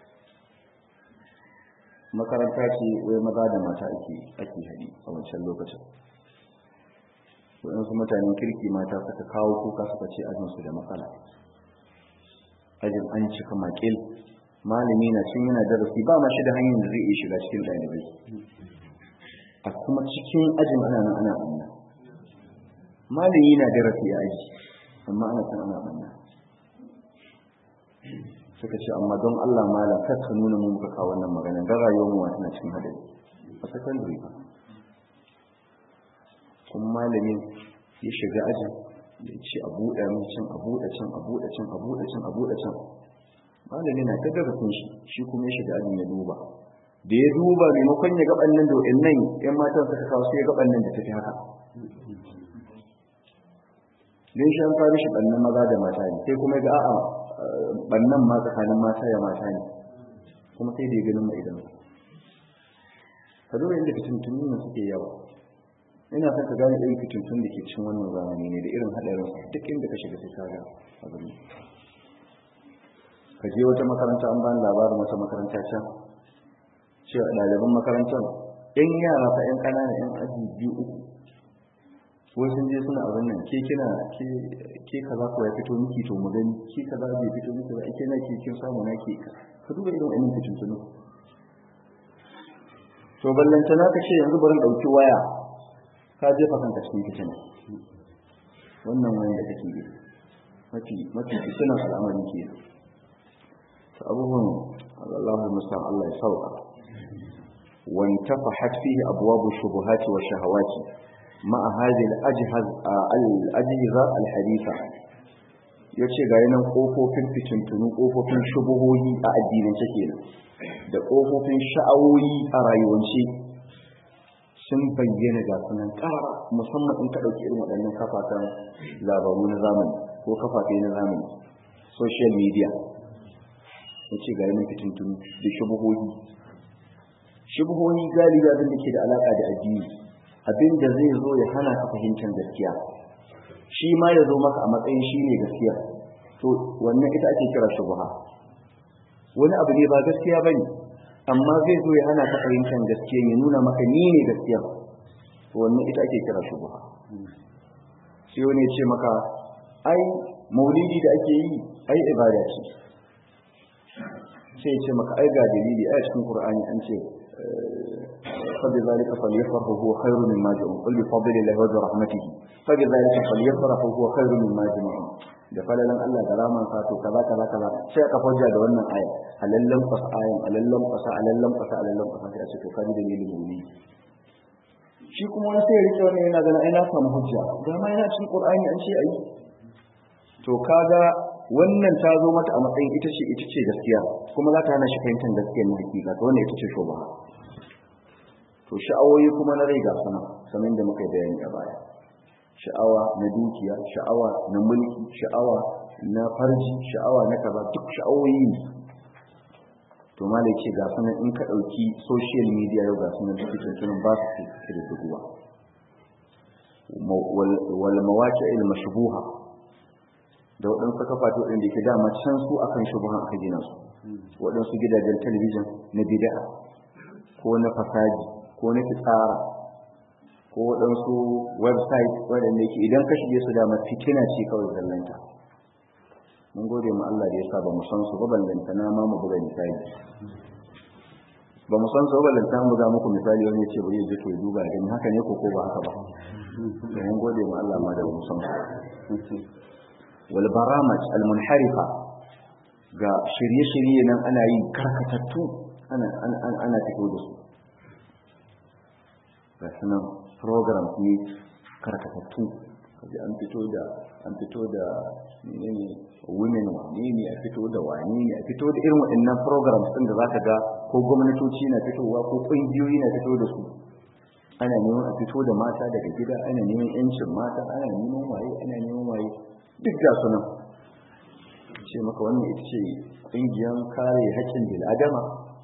Makaranta ce wai maza da mata ake haɗi a wancan lokacin. Waɗansu mutanen kirki mata suka kawo kuka suka ce ajinsu da matsala, ajin an cika makil, malami na cin yana darasi ba ma shi da hanyar da zai iya shiga cikin ɗalibai, a kuma cikin ajin ana nan ana ɓanna. Malami na darasi a aji amma ana san ana ɓanna. Suka ce amma don Allah malam kar ka nuna mun muka kawo wannan magana ga rayuwar mu tana cikin hadari a sakandare ba. Kuma malamin ya shiga ajin ya ce a buɗe min can a buɗe can a buɗe can a buɗe can a buɗe can. Malami na ta darasin shi kuma ya shiga ajin ya duba. Da ya duba maimakon ya gaban nan da wa'annan 'yan matan suka kawo sai ya gaban nan da tafi haka. Don shi an kawo shi ɓannan maza da mata ne sai kuma ga a'a ɓannan ma tsakanin mata ya mata ne kuma sai da ya ganin mai idan ka duba inda fitintunin nan suke yawa. Ina son ka gane irin fitintun da ke cin wannan zamani ne da irin haɗarin duk inda ka shiga sai ka ga abin. Ka je wata makaranta, an bani labarin wata makaranta can cewa ɗaliban makarantar ‘yan yara fa ‘yan ƙanana ‘yan aji 2-3 wai sun je suna abin nan ke kaza ko ya fito miki to mu gani, ke kaza bai fito miki ba, ake na ke kin samu na ke. Ka duba irin wannan fitintunu. To ballantana ka ce yanzu bari ɗauki waya, ka jefa kanka cikin fitina. Wannan wayan da kake yi mafi fitinan al'amari ke. To abubuwan Allahu musta'an, Allah ya sauka. وانتفحت فيه أبواب الشبهات والشهوات مع هذه الأجهزة الحديثة. yace ga yanan kofofin fitintunu, kofofin shubuhohi a addinin kenan da kofofin sha'awoyi a rayuwance sun bayyana ga sunan ƙara, musamman in ka ɗauki irin waɗannan kafafen labaru na zamani ko kafafe na zamani, social media. Yace ga yanan fitintunu da shubuhohi galibi abin da ke da alaka da addini, abin da zai zo ya hana ka fahimtar gaskiya, shi ma ya zo maka a matsayin shi ne gaskiya, to wannan ita ake kira shubha. Wani abu ne ba gaskiya ba ne, amma zai zo ya hana ka fahimtar gaskiya, ya nuna maka ni ne gaskiya, to wannan ita ake kira shubha. Sai wani ya ce maka ai maulidi da ake yi ai ibada ce, sai ya ce maka ai ga dalili a cikin Qur'ani an ce فبذلك فليفرحوا هو خير مما يجمعون قل بفضل الله وبرحمته فبذلك فليفرحوا هو خير مما يجمعون. da falalan Allah da raman sa to kaza sai aka hujja da wannan aya, halallan fasa ayan, halallan fasa sai a ce to kaji dalilin ne. Shi kuma wani sai ya rike wannan yana ganin ai na samu hujja, ga ma yana cikin Qur'ani an ce ai. To kaga wannan ta zo mata a matsayin ita ce gaskiya, kuma za ta hana shi fahimtar gaskiyar na hakika, to wannan ita ce shubha. To sha'awoyi kuma na rai ga sana sanin da muka bayani a baya, sha'awa na dukiya, sha'awa na mulki, sha'awa na farji, sha'awa na kaza, duk sha'awoyi ne. To malai ce ga sanan in ka dauki social media yau ga sanan duk tuntunan ba su da duguwa. Wal mawaqi'il mashbuha, da waɗansu kafafe waɗanda ke dama can su akan shubuhan aka gina su, waɗansu gidajen talabijin na bid'a ko na fasadi ko na fitsara ko waɗansu website waɗanda ke idan ka shige su dama fitina ce kawai zallanta. Mun gode ma Allah da ya sa ba mu san su ba, ballanta na ma mu buga misali. Ba mu san su ba, ballanta mu buga muku misali wani ya ce bari ya je to ya duba gani haka ne ko ba haka ba. Mun gode ma Allah ma da mu san su. Wal baramaj al munharifa, ga shirye-shirye nan ana yi karkatattu ana fito da su. Ga sunan program ne karkatattu, kaji an fito da menene women wane ne, a fito da wane ne, a fito da irin waɗannan programs ɗin da zaka ga ko gwamnatoci na fitowa ko ƙungiyoyi na fito da su. Ana neman a fito da mata daga gida, ana neman yancin mata, ana neman waye duk ga sunan. Ce maka wannan ita ce ƙungiyar kare haƙƙin bil'adama.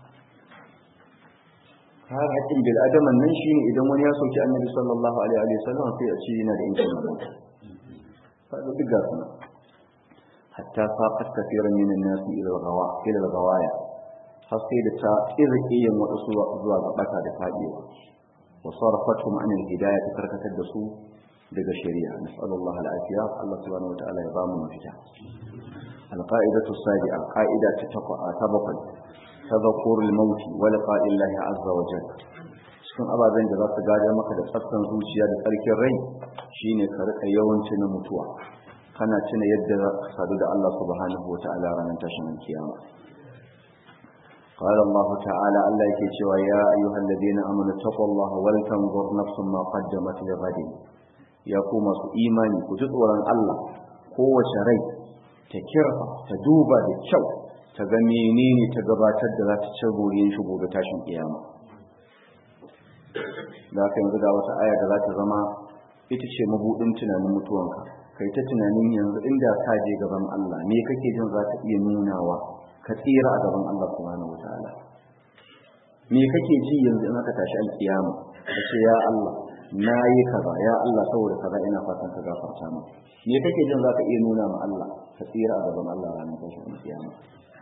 Kare haƙƙin bil'adaman nan shine idan wani ya soki annabi sallallahu alaihi wa sallam sai a ce yana da yancin magana. Kaga duk ga sunan. Hatta faqat kathiran min an-nas ila al-ghawaya, har sai da ta irke yin wasu zuwa ga bata da fadiwa. Wa sarafatuhum an al-hidayah, karkatar da su daga shari'a. Nas'alullah al-afiya, Allah subhanahu wa ta'ala ya ba mu mafita. Al-qa'idatu as-sabi'a, qa'ida ta bakwai, tadhakkur al-maut wa liqa'i Allah azza wa jalla. Cikin ababen da za su gadar maka da tsaftan zuciya da tsarkin rai shine ka rika yawancin mutuwa, kana tuna yadda za ka sadu da Allah subhanahu wa ta'ala ranar tashin kiyama. قال الله تعالى الله yake cewa ya ayyuhal ladina amanu taqullaha wal tanzur nafsun ma qaddamat lighadin. Ya ku masu imani ku ji tsoron Allah, kowace rai ta kirfa ta duba da kyau ta ga menene ta gabatar da za ta ci goriyin shi gobe tashin kiyama. Da haka yanzu ga wata aya da za ta zama ita ce mabudin tunanin mutuwanka, kai ta tunanin yanzu inda ka je gaban Allah me kake jin za ka iya nunawa ka tsira a gaban Allah subhanahu wataala. me kake ji yanzu in aka tashi alkiyama ka ce ya Allah na yi kaza ya Allah saboda kaza ina fatan ka gafarta min me kake jin zaka iya nuna ma Allah ka tsira a gaban Allah ranar tashin alkiyama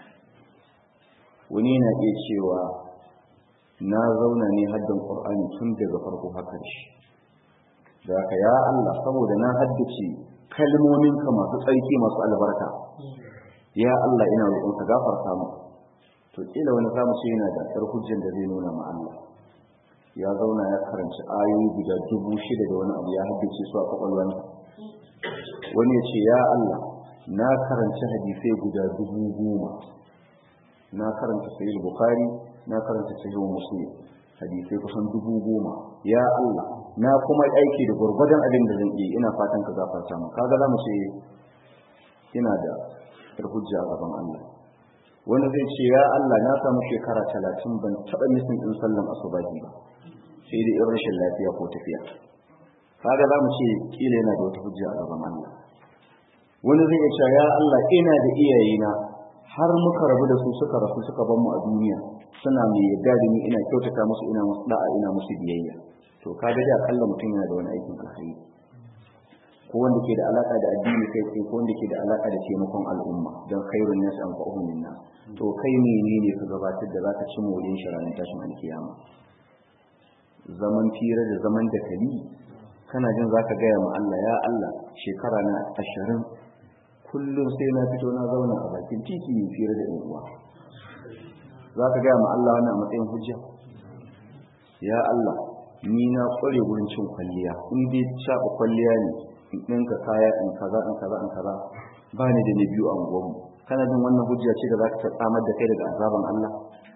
wani na iya cewa na zauna ne haddan Qur'ani tun daga farko har ƙarshe da haka ya Allah saboda na haddace kalmominka masu tsarki masu albarka ya Allah ina roƙon ka gafarta mu to kila wani zamu ce yana da tsar hujjan da zai nuna ma Allah ya zauna ya karanci ayoyi guda 6,000 da wani abu ya haddace su a kwakwalwansa wani ya ce ya Allah na karanci hadisai guda 10,000 na karanta sahih bukhari na karanta sahih muslim hadisai kusan 10,000 ya Allah na kuma aiki da gurgurdan abin da zan yi ina fatan ka gafarta mu kaga zamu ce ina da hujja a gaban Allah wani zai ce ya Allah na samu shekara 30 ban taba misin din sallan asubahi ba sai dai in rashin lafiya ko tafiya kaga zamu ce kila yana da wata hujja a gaban Allah wani zai ce ya Allah ina da iyayena har muka rabu da su suka rasu suka bar mu a duniya suna mai yadda da ni ina kyautata musu ina musu da'a ina musu biyayya to kaga da akalla mutum yana da wani aikin alheri ko wanda ke da alaka da addini kai sai ko wanda ke da alaka da taimakon al'umma don khairun nas anfa'uhum linnas to kai menene ka gabatar da zaka ci morin shi ranar tashin alkiyama zaman fira da zaman da kali kana jin zaka gaya ma Allah ya Allah shekara na 20 kullum sai na fito na zauna a bakin titi yin fira da ɗan uwa zaka gaya ma Allah wannan a matsayin hujja ya Allah ni na kware wurin cin kwalliya in dai shafa kwalliya ne in ɗinka kaya in kaza ba ni da na biyu a unguwarmu kana jin wannan hujja ce da za ka tsamar da kai daga azaban Allah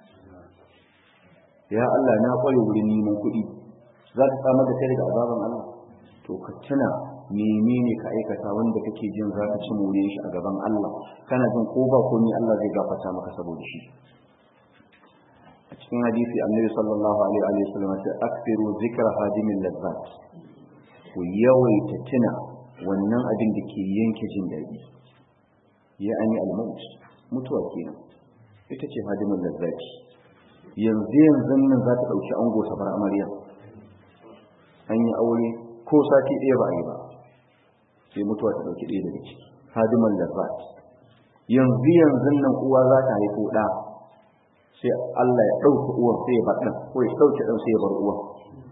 ya Allah na kware wurin neman kuɗi za ka tsamar da kai daga azaban Allah to ka tuna menene ka aikata wanda kake jin za ka ci more shi a gaban Allah kana jin ko ba komai Allah zai gafarta maka saboda shi a cikin hadisi annabi sallallahu alaihi wa sallam ya aktiru zikra hadimin lazzat ku yawaita tuna wannan abin da ke yanke jin daɗi ya ani al-maut mutuwa kenan ita ce hadimin lazzati yanzu nan za ta ɗauki ango ta bar amarya an yi aure ko sati ɗaya ba a yi ba sai mutuwa ta ɗauki ɗaya daga ciki hadimin lazzat yanzu nan uwa za ta haifo ɗa sai Allah ya ɗauki uwan sai ya bar ɗan ko ya ɗauki ɗan sai ya bar uwan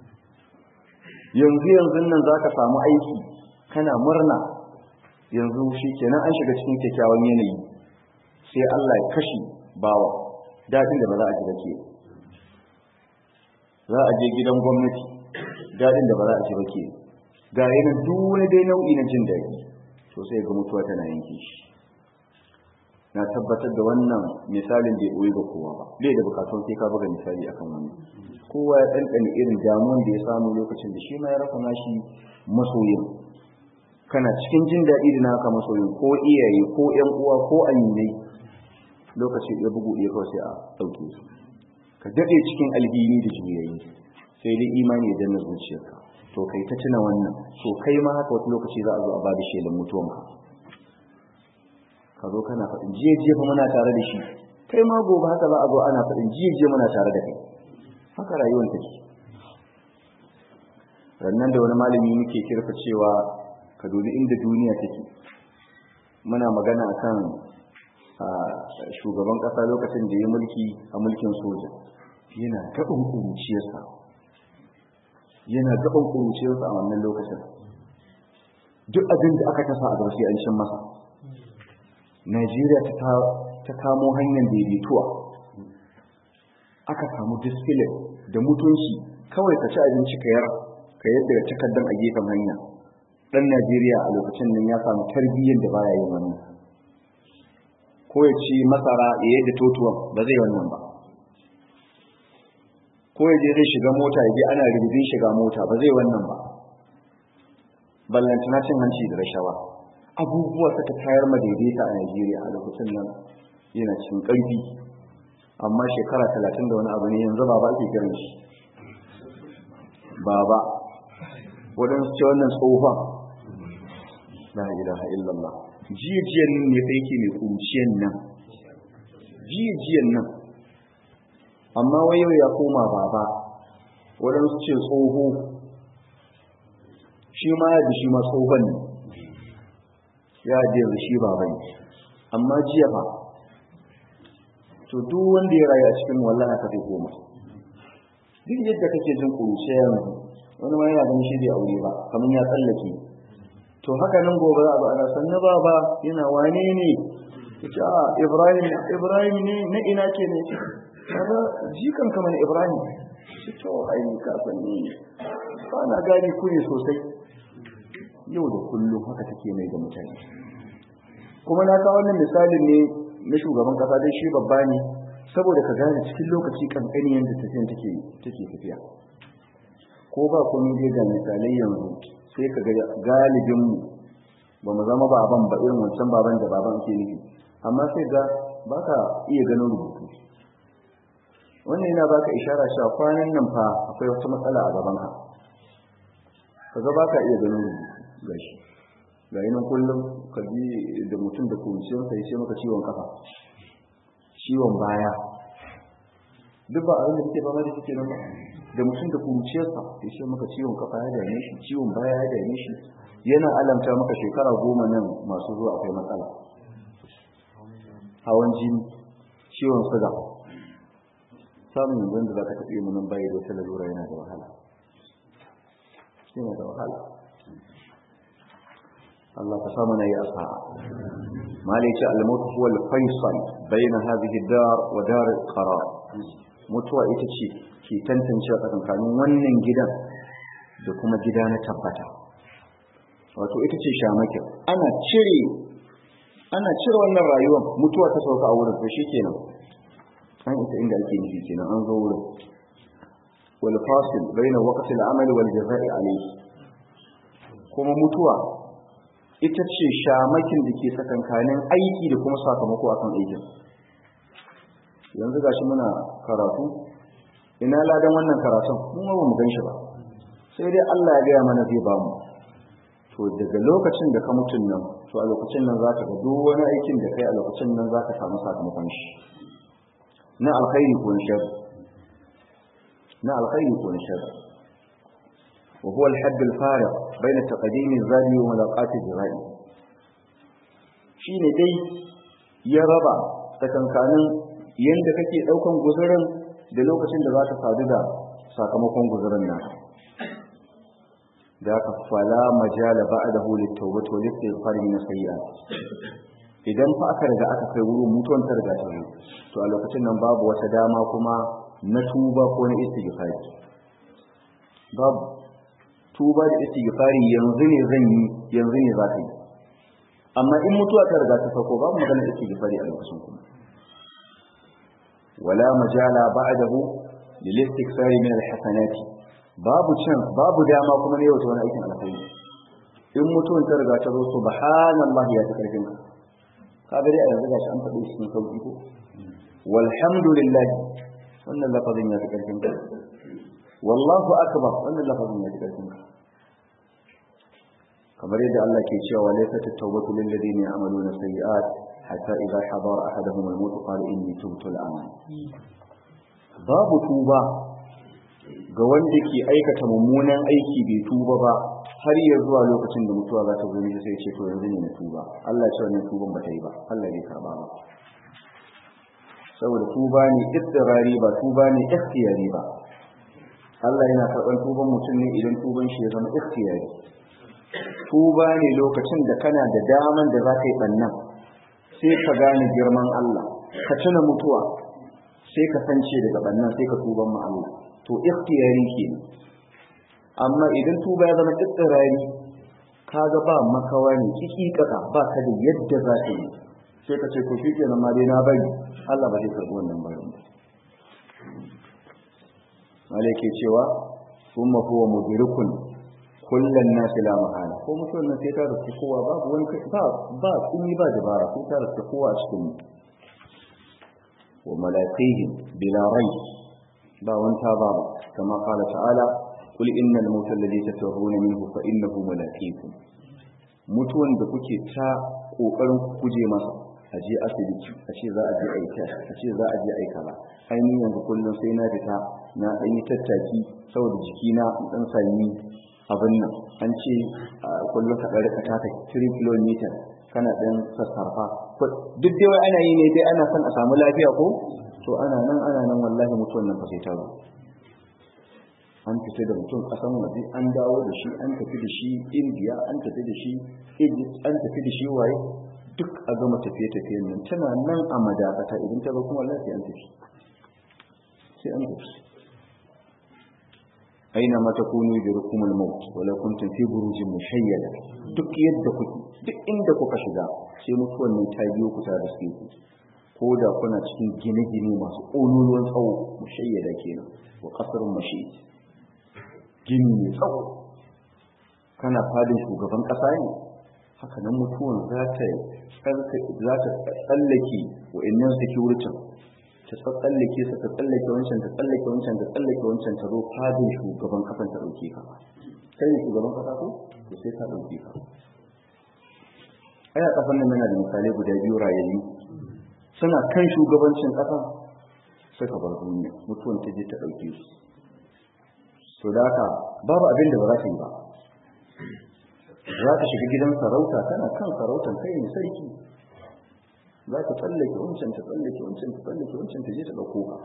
yanzu nan za ka samu aiki kana murna yanzu shi kenan an shiga cikin kyakkyawan yanayi sai Allah ya kashi bawa daɗin da ba za a ji ke za a je gidan gwamnati daɗin da ba za a ji ke ga yana duk wani dai nau'i na jin daɗi to sai ga mutuwa tana yanke shi na tabbatar da wannan misalin bai ɓoye ga kowa ba bai da bukatun sai ka buga misali akan wannan kowa ya ɗanɗana irin damuwan da ya samu lokacin da shi ma ya rasa nashi masoyin kana cikin jin daɗi da naka masoyin ko iyaye ko ƴan uwa ko aminai lokaci ya bugu ɗaya kawai sai a ɗauke su ka daɗe cikin alhini da juyayi sai dai imani ya danna zuciyarka to kai ta tuna wannan to kai ma haka wata lokaci za a zo a ba da shelan mutuwanka ka zo kana faɗin jiya fa muna tare da shi kai ma gobe haka za a zo ana faɗin jiya muna tare da kai haka rayuwar take rannan da wani malami muke kirka cewa ka dubi inda duniya take muna magana akan shugaban kasa lokacin da ya mulki a mulkin soja yana gaban kuruciyarsa a wannan lokacin duk abin da aka tasa a garsi an cin masa Najeriya ta kamo hanyar daidaituwa aka samu discipline da mutunci kawai ka ci abinci ka yadda takardar a gefen hanya dan Najeriya a lokacin nan ya samu tarbiyyar da baya yin wannan ko ya ci masara ya yadda totuwan ba zai wannan ba ko ya je zai shiga mota ya je ana rigidin shiga mota ba zai wannan ba ballantana cin hanci da rashawa abubuwa suka tayar madaidaita a Najeriya a lokacin nan yana cikin ƙarfi amma shekara 30 da wani abu ne yanzu baba ake kiran shi baba waɗansu ce wannan tsohon la ilaha illallah jijiyan ne fa yake mai kunciyan nan jijiyan nan amma wai yau ya koma baba, waɗansu ce tsoho, shi ma yadda shi ma tsohon ne, ya yadda shi baban, amma jiya ba. To duk wanda ya rayu a cikin wallahi ka zai koma. Duk yadda kake jin kuruce yanzu, wani ma yana ganin shi bai aure ba, kamar ya tsallake. To haka nan gobe za a ba ana sanna baba yana wane ne? Ita Ibrahim ne na ina ke ne? Kaga jikan kamar Ibrahim. To ai ka san ni. Ba na gani ku ne sosai. Yau da kullum haka take mai da mutane. Kuma na kawo wannan misalin ne na shugaban kasa dai shi babba ne saboda ka gane cikin lokaci kankani yanda tafiyan take tafiya. Ko ba komai dai ga misalai yanzu sai ka ga galibin mu ba mu zama baban ba irin wancan baban da baban ke nufi, amma sai ga baka iya ganin rubutu. Wannan yana baka ishara cewa kwanan nan fa akwai wata matsala a gaban ka. Kaga baka iya ganin rubutu gashi. Ga yanan kullum ka ji da mutum da kunciyar sai sai maka ciwon kafa, ciwon baya. Duk ba abin da kike ba ma da kike nan ba. Da mutum da kunciyarsa sai sai maka ciwon kafa ya dame shi, ciwon baya ya dame shi. Yana alamta maka shekara 10 nan masu zuwa akwai matsala. Hawan jini, ciwon suga. Samun yanzu da za ka tafi mu nan bayi da wata lalura yana da wahala. Yana da wahala. Allah ka samu na yi asa'a. Malai ce al-mautu huwa al-faisal bayna hadhihi ad-dar wa dar al-qarar. Mutuwa ita ce ke tantance tsakanin wannan gidan da kuma gida na tabbata. Wato ita ce shamakin. Ana cire wannan rayuwar mutuwa ta sauka a wurin to shikenan. An ita inda ake nufi kenan an zo wurin. Wal fasil bayna waqti al-amal wal jazaa'i alayhi. Kuma mutuwa ita ce shamakin da ke tsakankanin aiki da kuma sakamako akan aikin. Yanzu gashi muna karatu, ina ladan wannan karatun mun ba mu ganshi ba, sai dai Allah ya gaya mana zai ba mu. To daga lokacin da ka mutun nan, to a lokacin nan za ka ga duk wani aikin da kai a lokacin nan za ka samu sakamakon shi, na alkhairi ko na shar, na alkhairi ko na shar. وهو الحد الفارق بين تقديم الزاد وملاقات الجزاء. shine dai ya raba tsakankanin yanda kake daukan guzurin da lokacin da zaka sadu da sakamakon guzurin nan. Da ka fala majala ba'dahu lit-tawbah wa lit-istighfar min as-sayyi'at. Idan fa aka riga aka kai wurin mutuwan ta riga ta zo, to a lokacin nan babu wata dama kuma na tuba ko na istighfar. Babu tuba da istighfari yanzu ne zan yi, yanzu ne za ka yi. Amma in mutuwa ta riga ta sauko babu magana istighfari a lokacin kuma. Wala majala ba'dahu lil istighfari min al-hasanati. Babu dama kuma ne wata wani aikin alkhairi. In mutuwan ta riga ta zo subhanallahi ya ta karfin ka. Ka ga dai a yanzu gashi an faɗi cikin sauki ko. Walhamdulillah wannan lafazin ya ta karfin ka. Wallahu akbar wannan lafazin ya ta karfin ka. kamar yadda Allah ke cewa laysat at-tawbatu lil ladina ya'maluna sayyi'at hatta idha hadara ahaduhum al-maut qala inni tubtu al-an. Babu tuba ga wanda ke aikata mummunan aiki bai tuba ba har ya zuwa lokacin da mutuwa za ta zo ne sai ce to yanzu ne na tuba. Allah ya ce wannan tuban ba ta yi ba, Allah bai karba ba. Saboda tuba ne ittirari ba tuba ne ikhtiyari ba. Allah yana karban tuban mutum ne idan tuban shi ya zama ikhtiyari. Tuba ne lokacin da kana da daman da za ka yi bannan sai ka gane girman Allah, ka tuna mutuwa sai ka sance daga bannan sai ka tuban ma Allah. To ikhtiyari kenan. Amma idan tuba ya zama ittirari kaga ba makawa ne kikikaka ba ka da yadda za ka yi sai ka ce to shi kenan ma dai na bari Allah ba zai karbi wannan barin ba. Malaka cewa kuma huwa mudrikun kullun nas la mahala ko mutum nan sai ta rufe kowa babu wani ba kunni ba dabara sai ta rufe kowa a cikin mu. Wa malaqihi bila rayb ba wanta ba kama qala ta'ala qul innal mauta alladhi tafirruna minhu fa innahu malaqikum. Mutuwan da kuke ta kokarin kuje masa a je asibiti a ce za a je aika a ce za a je aika ba ainihin yanzu kullum sai na fita na ɗan yi tattaki saboda jikina ɗan sami abin nan an ce kullum ka ɗari ka taka 3 km kana ɗan sassarfa duk dai wai ana yi ne dai ana son a samu lafiya ko to ana nan wallahi mutuwan nan fa sai ta zo an fita da mutum ƙasan waje an dawo da shi an tafi da shi India an tafi da shi Egypt an tafi da shi waye duk a gama tafiye-tafiyen nan tana nan a madakata idan ta zo kuma wallahi sai an tafi aina mata kunu yudrikumul maut wala kuntum fi burujin mushayyada duk yadda kuke duk inda kuka shiga sai mutuwan nan ta biyo ku ta riske ku ko da kuna cikin gine-gine masu ƙololuwan tsawo mushayyada kenan wa qasrun mashid gini mai tsawo kana fadin shugaban ƙasa ne haka nan mutuwan za ta tsallake wa'annan security ta tsallake sa ta tsallake wancan ta tsallake wancan ta tsallake wancan ta zo fadin shugaban kasan ta dauke ka kai ne shugaban kasa ko to sai ta dauke ka aya kafan nan yana da misalai guda biyu rayayyu suna kan shugabancin kasa sai ka bar duniya mutuwan ta je ta dauke su to da haka babu abin da ba za ta yi ba za ka shiga gidan sarauta kana kan sarautan kai ne sarki za ka tsallake wancan ta tsallake wancan ta tsallake wancan ta je ta ɗauko ka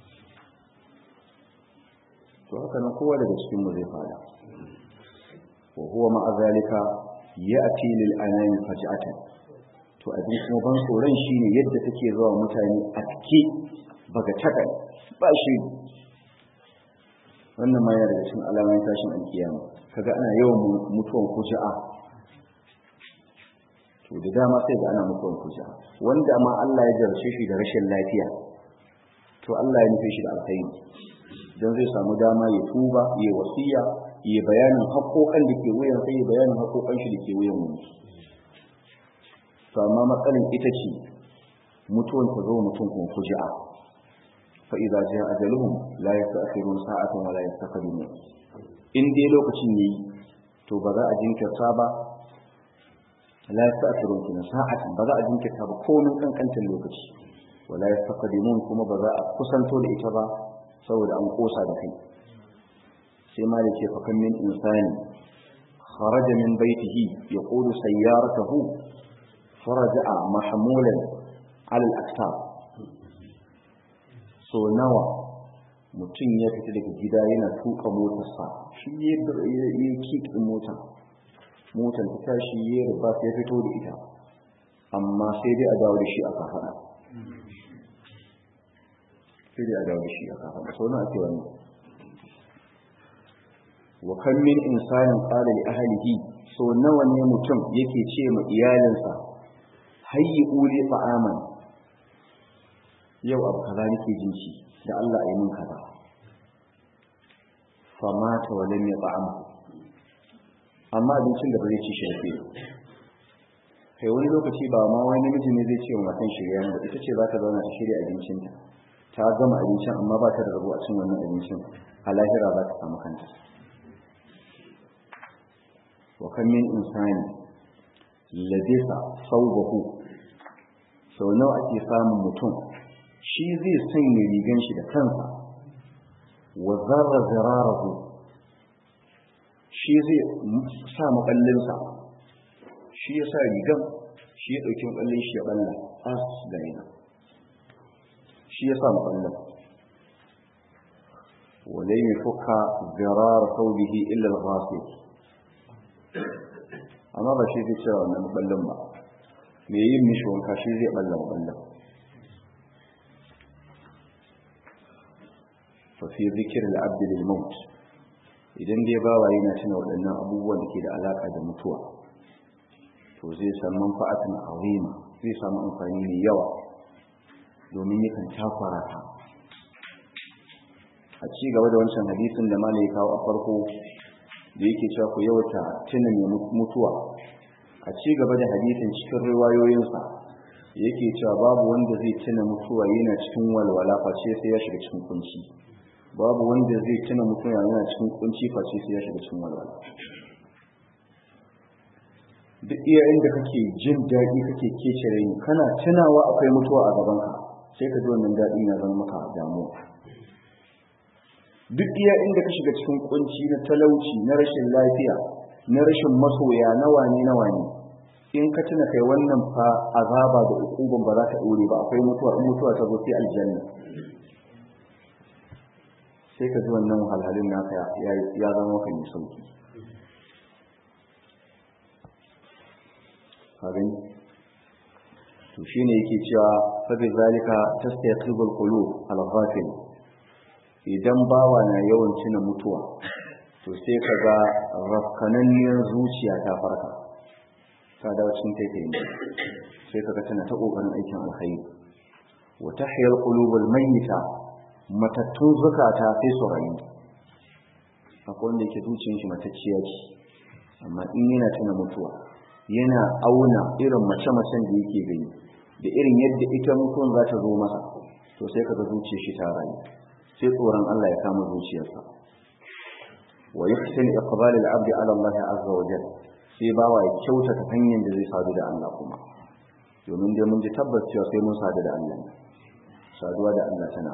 to haka nan kowa daga cikin mu zai fada wa huwa ma'a zalika ya'ti lil anami faj'atan to abin kuma ban tsoron shine yadda take zuwa mutane a cike baga taka ba shi wannan ma yana daga cikin alamomin tashin alkiyama kaga ana yawan mutuwan kuja'a to da dama sai ga ana mutuwan kuja wanda ma Allah ya jarce shi da rashin lafiya to Allah ya nufe shi da alkhairi dan zai samu dama ya tuba ya wasiya ya bayanin haƙoƙan da ke wuyan sai ya bayanin haƙoƙan shi da ke wuyan mu to amma matsalin ita ce mutuwan ta zo mutum kuma kuja fa idza jaa ajaluhum la yasta'khirun sa'atan wa la yastaqdimun in dai lokacin yayi to ba za a jinkirta ba la yasta'khirun kina sa'atan ba za a jinkirta ba komai kankantar lokaci wala yastaqdimun kuma ba za a kusanto da ita ba saboda an kosa da kai sai ma da ce fa kan min insani kharaja min baytihi yaqulu sayyaratuhu faraja'a mahmulan 'ala al-aktab so nawa mutum ya fita daga gida yana tuka motarsa shi ya kikin motar ta tashi ya ruba sai fito da ita amma sai dai a dawo da shi a kafada sau na ake wani wa kan min insanin qala li ahlihi so nawa ne mutum yake ce ma iyalinsa hayyi uli ta'aman yau abu kaza nake jin shi da Allah ya min kaza fa mata wa lam yata'am amma abincin da ba zai ci shi yake kai wani lokaci ba ma wani namiji ne zai ce wa matan shirya ba ita ce za ta zauna ta shirya abincin ta gama abincin amma ba ta da rabo a cikin wannan abincin a lahira za ta samu kanta wa kan min insani labisa saubahu sau nawa ake samun mutum shi zai sanya rigan shi da kansa wa zarra zirarahu shi zai sa maballinsa shi ya sa rigan shi ya ɗauki maballin shi ya balla as da yana shi ya sa maballin walai mai fuka zirar saubihi illa al-ghasib amma ba shi zai cewa wannan maballin ba mai yin mishi wanka shi zai balla maballin fafi zikir al'abdi lil maut idan dai bawa yana tuna waɗannan abubuwan da ke da alaka da mutuwa to zai samu manfa'atin azima zai samu amfani mai yawa domin yakan takwara ta a ci gaba da wancan hadisin da malai ya kawo a farko da yake cewa ku yawata tuna mai mutuwa a ci gaba da hadisin cikin riwayoyinsa yake cewa babu wanda zai tuna mutuwa yana cikin walwala face sai ya shiga cikin kunci babu wanda zai tuna mutum yana cikin kunci face sai ya shiga cikin walwala duk iya inda kake jin daɗi kake kecere ni kana tunawa akwai mutuwa a gabanka sai ka ji wannan daɗi na zama maka damuwa. Duk iya inda ka shiga cikin kunci na talauci, na rashin lafiya, na rashin masoya, na wane in ka tuna kai wannan fa azaba da ukuban ba za ta dore ba, akwai mutuwa, in mutuwa ta zo sai aljanna, sai ka ji wannan halhalin naka ya zama maka mai sauki. ka gani to shine yake cewa fa bi zalika tastaqibul qulub al-ghafil, idan bawa na yawan tuna mutuwa to sai kaga rafkananniyar zuciya ta farka ta dawo cikin taitayin, sai kaga tana ta kokarin aikin alkhairi. wa tahyal qulubul mayyita, matattun zakata sai su rayu. akwai wanda yake zuciyar shi matacciya ce, amma in yana tuna mutuwa yana auna irin mace-macen da yake gani da irin yadda ita mutuwan za ta zo masa, to sai kaga zuciyar shi ta rayu, sai tsoron Allah ya kama zuciyarsa. wa yuhsin iqbal al-abd ala Allah azza wa jalla, sai bawa ya kyautata hanyar da zai sadu da Allah kuma, domin dai mun ji tabbas cewa sai mun sadu da Allah, saduwa da Allah tana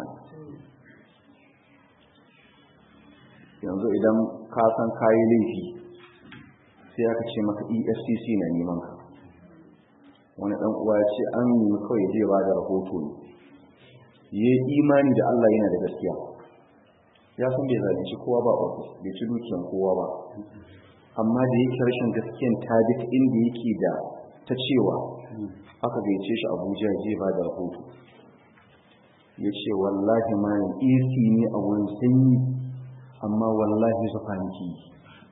yanzu idan ka san kayi laifi sai aka ce maka EFCC na neman ka, wani dan uwa ya ce an nemi kawai je ba da rahoto ne, yayi imani da Allah yana da gaskiya, ya san bai zalunci kowa ba ofis, bai ci dukiyan kowa ba, amma da yake rashin gaskiyan ta bi ta inda yake da ta cewa aka gaice shi Abuja je ba da rahoto, ya ce wallahi ma AC ne a wurin sanyi, amma wallahi zufa nake yi.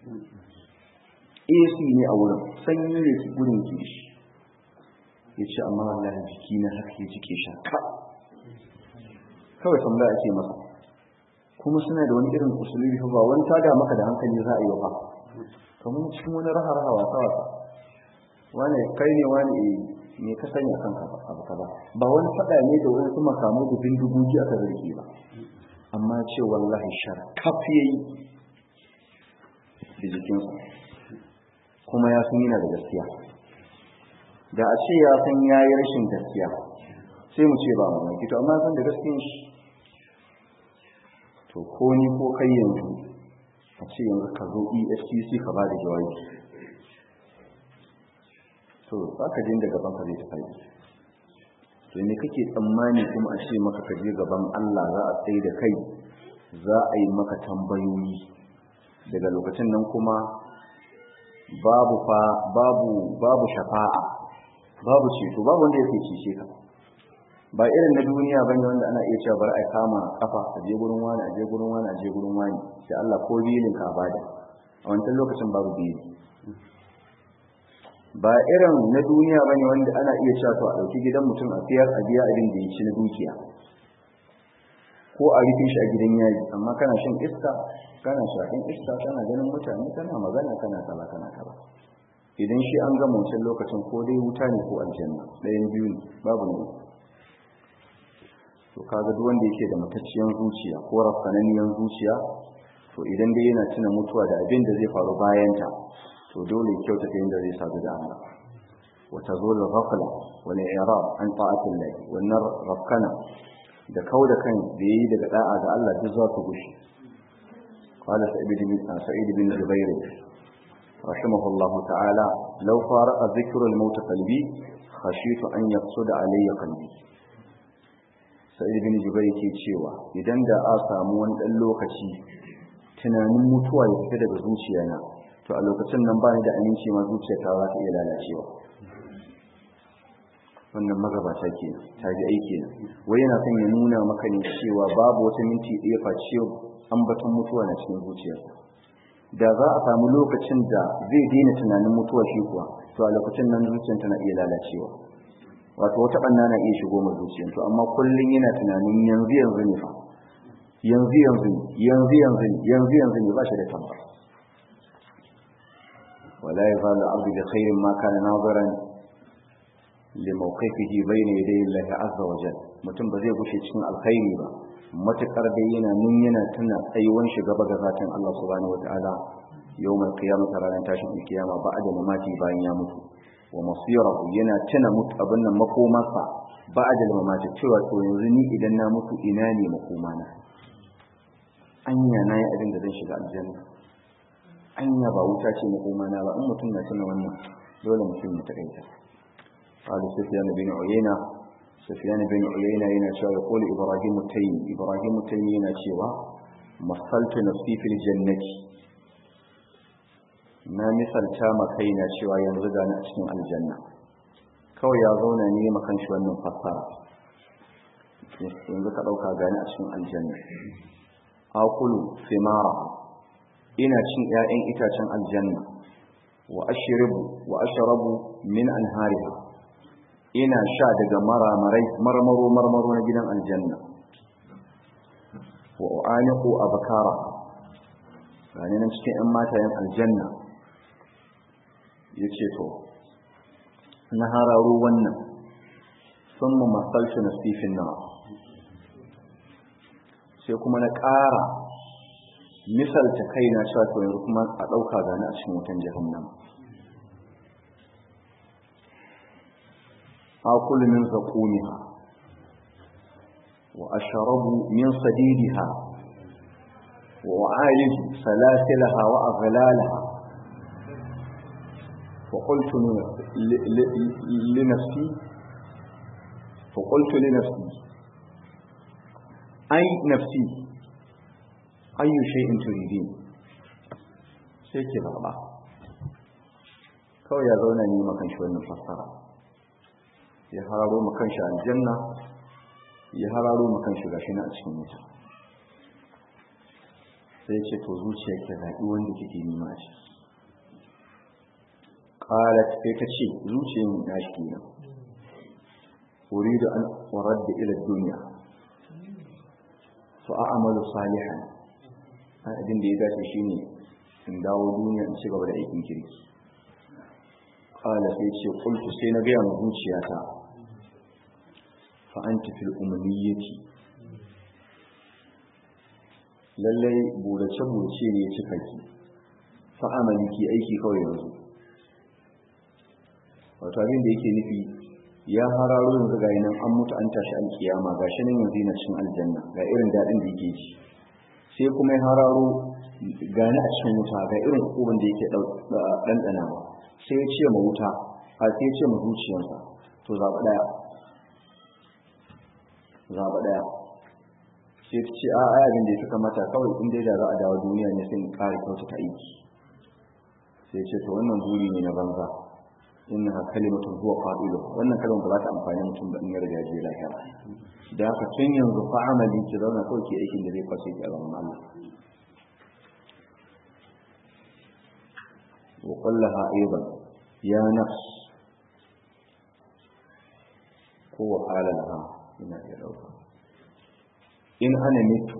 AC ne a wurin sanyi ne gudun ke shi, ya ce amma wallahi jiki na haka ya jike shaka kawai tambaya ake masa, kuma suna da wani irin usulubi ba wani tada maka da hankali za a yi ba, kamar cikin wani raha-raha wasa-wasa, wani kai ne wani ne ka sanya kanka abu kaza, ba wani faɗa ne da wani kuma kamu da bindigogi aka zargi ba, amma ce wallahi sharkaf yayi da jikinsa, kuma ya san yana da gaskiya. Da a ce ya san ya yi rashin gaskiya sai mu ce ba mamaki, to amma san da gaskiyan shi, to ko ni ko kai yanzu a ce yanzu ka zo EFCC ka ba da jawabi, to za ka jin da gaban ka zai ta faɗi. to ne kake tsammani kuma a ce maka ka je gaban Allah za a tsaye da kai, za a yi maka tambayoyi, daga lokacin nan kuma babu shafa'a, babu ceto, babu wanda yake cece ka. ba irin na duniya bane wanda ana iya cewa bari a kama kafa a je gurin wani, a je gurin wani, a je gurin wani, sai Allah ko bilin ka bada. A wancan lokacin babu bili. ba irin na duniya bane wanda ana iya cewa to a dauki gidan mutum a fiyar a biya abin da ya ci na dukiya, ko a rufe shi a gidan yayi, amma kana shan iska, kana shakin iska, kana ganin mutane, kana magana, kana kala. idan shi an gama wancan lokacin ko dai wuta ne ko aljanna, ɗayan biyu ne, babu ne. to kaga duk wanda yake da matacciyar zuciya ko rafkananniyar zuciya, to idan dai yana tuna mutuwa da abin da zai faru bayan ta, to dole kyautata yadda zai sadu da Allah. wa tazul ghafla wal i'rab an ta'atillah, wannan rafkana da kauda kan da yayi daga da'a ga Allah duk za su gushi. qala sa'id bin jubair rahimahullahu ta'ala, law fara'a dhikru al-maut qalbi khashitu an yaqsuda alayya qalbi. sa'id bin jubair yake cewa idan da a samu wani dan lokaci tunanin mutuwa ya fita daga zuciyana, to a lokacin nan ba ni da aminci ma zuciyata za ta iya lalacewa. wannan magabata ke ta ji aiki ne, wai yana son ya nuna maka ne cewa babu wata minti ɗaya face ambaton mutuwa na cikin zuciyarsa. da za a samu lokacin da zai daina tunanin mutuwa shi kuwa, to a lokacin nan zuciyar tana iya lalacewa, wato wata ɓanna na iya shigo mai zuciyar. to amma kullum yana tunanin yanzu ne fa, yanzu ne ba shi da tabbas. wala yazalu abdu bi khairin ma kana nazaran li mawqifihi bayna yaday Allah azza wa jalla. mutum ba zai gushe cikin alkhairi ba matakar dai yana tuna tsayuwan shi gaba ga zatin Allah subhanahu wataala yawmal qiyamah ranar tashin kiyama ba'da mamati bayan ya mutu wa masirahu yana tana mutu abin nan makomarsa ba'da mamati cewa to yanzu ni idan na mutu ina ne makomana anya nayi abin da zan shiga aljanna anya ba wuta ce makomana ba in mutum na tuna wannan dole mutum ya takaita qala sufyan bin uyayna yana cewa ya qulu ibrahim at-taymi yana cewa masaltu nafsi fil jannati na misalta ma kaina cewa yanzu ga ni a cikin aljanna kawai ya zauna ne makan shi wannan fassara yanzu ka dauka gani a cikin aljanna aqulu thimara ina cin 'ya'yan itacen aljanna wa ashrabu min anhariha ina sha daga marmaro na gidan aljanna wa u'aniqu abkara gani nan cikin 'yan matayen aljanna yace to na hararo wannan thumma masaltu nafsi fi an-nar sai kuma na ƙara misalta kaina cewa to yanzu kuma a ɗauka gani a cikin wutan jahannam akulu min zaqumiha wa ashrabu min sadidiha wa u'aliju salasilaha wa aghlalaha fa qultu li nafsi ay nafsi ayyu shay'in turidin sai ke baba kawai ya zauna ne makan shi wannan fassara ya hararo makan shi aljanna ya hararo makan shi gashi na a cikin wuta sai ce to zuciya ke zaɓi wanda kike nima a ciki qalat sai ta ce zuciyar na shi kenan uridu an uradda ila dunya fa a'malu salihan abin da ya dace shine in dawo duniya in ci gaba da aikin kirki qala sai ce qultu sai na ga mu zuciyata fa anti fil umniyyati lalle burace ne ya cika ki fa amaliki aiki kawai yanzu wato abin da yake nufi ya hararo yanzu ga nan an mutu an tashi an kiyama gashi nan yanzu na cikin aljanna ga irin dadin da yake ji sai kuma ya hararo gani a cikin wuta ga irin hukumin da yake ɗanɗanawa sai ya ce ma wuta a sai ya ce ma zuciyarsa to zaɓa ɗaya sai ta ce a abin da ya fi kamata kawai in dai da za a dawo duniya ne sai in ƙara kyauta ta aiki sai ce to wannan buri ne na banza innaha kalimatun huwa qailu wannan kalmar ba za ta amfani mutum ba in ya riga je lahira da haka tun yanzu fa amali ki zauna kawai ki aikin da zai kwace ki a gaban Allah wa qallaha aidan ya nafs ko wa qala laha ina ya dauka in ana mitu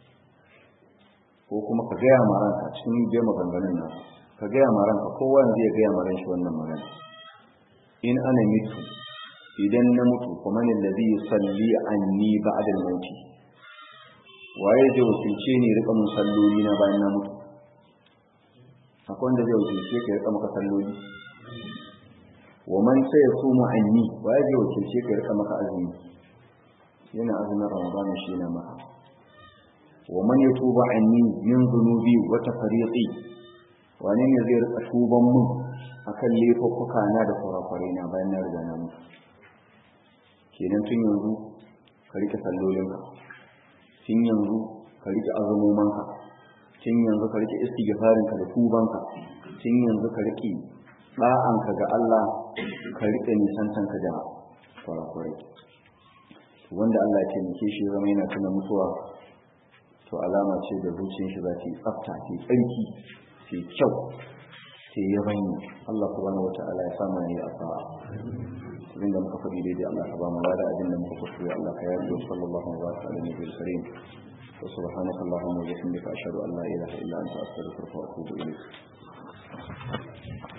ko kuma ka gaya ma ranka cikin bai maganganun nan ka gaya ma ranka kowa zai gaya ma ran shi wannan magana in ana mitu idan na mutu kuma ne ladhi yusalli anni ba'da al-maut waye zai wakilce ni rika musalloli na bayan na mutu akwai wanda zai wakilce ka rika maka salloli wa man sayasumu anni waye zai wakilce ka rika maka azumi yana azumin ramadan shi na maka wa man yatubu anni min dhunubi wa tafriqi wani ne zai rika tuban mun akan laifuffuka na da kurakurai na bayan na riga na mutu kenan tun yanzu ka rike sallolinka tun yanzu ka rike azumomanka tun yanzu ka rike istighfarinka da tubanka tun yanzu ka rike da'anka ga Allah ka rike nisantanka da kurakurai wanda Allah ya taimake shi zama yana tuna mutuwa to alama ce da zuciyar shi za ta yi tsafta ta yi tsarki ta yi kyau ta yi yabanya Allah subhanahu wata'ala ya samu ne a sa'a abinda muka faɗi daidai Allah ka ba mu lada abinda muka kuskure Allah ka yarda sallallahu alaihi wa sallam nabiyil karim wa subhanaka allahumma wa bihamdika ashhadu an la ilaha illa anta astaghfiruka wa atubu ilayk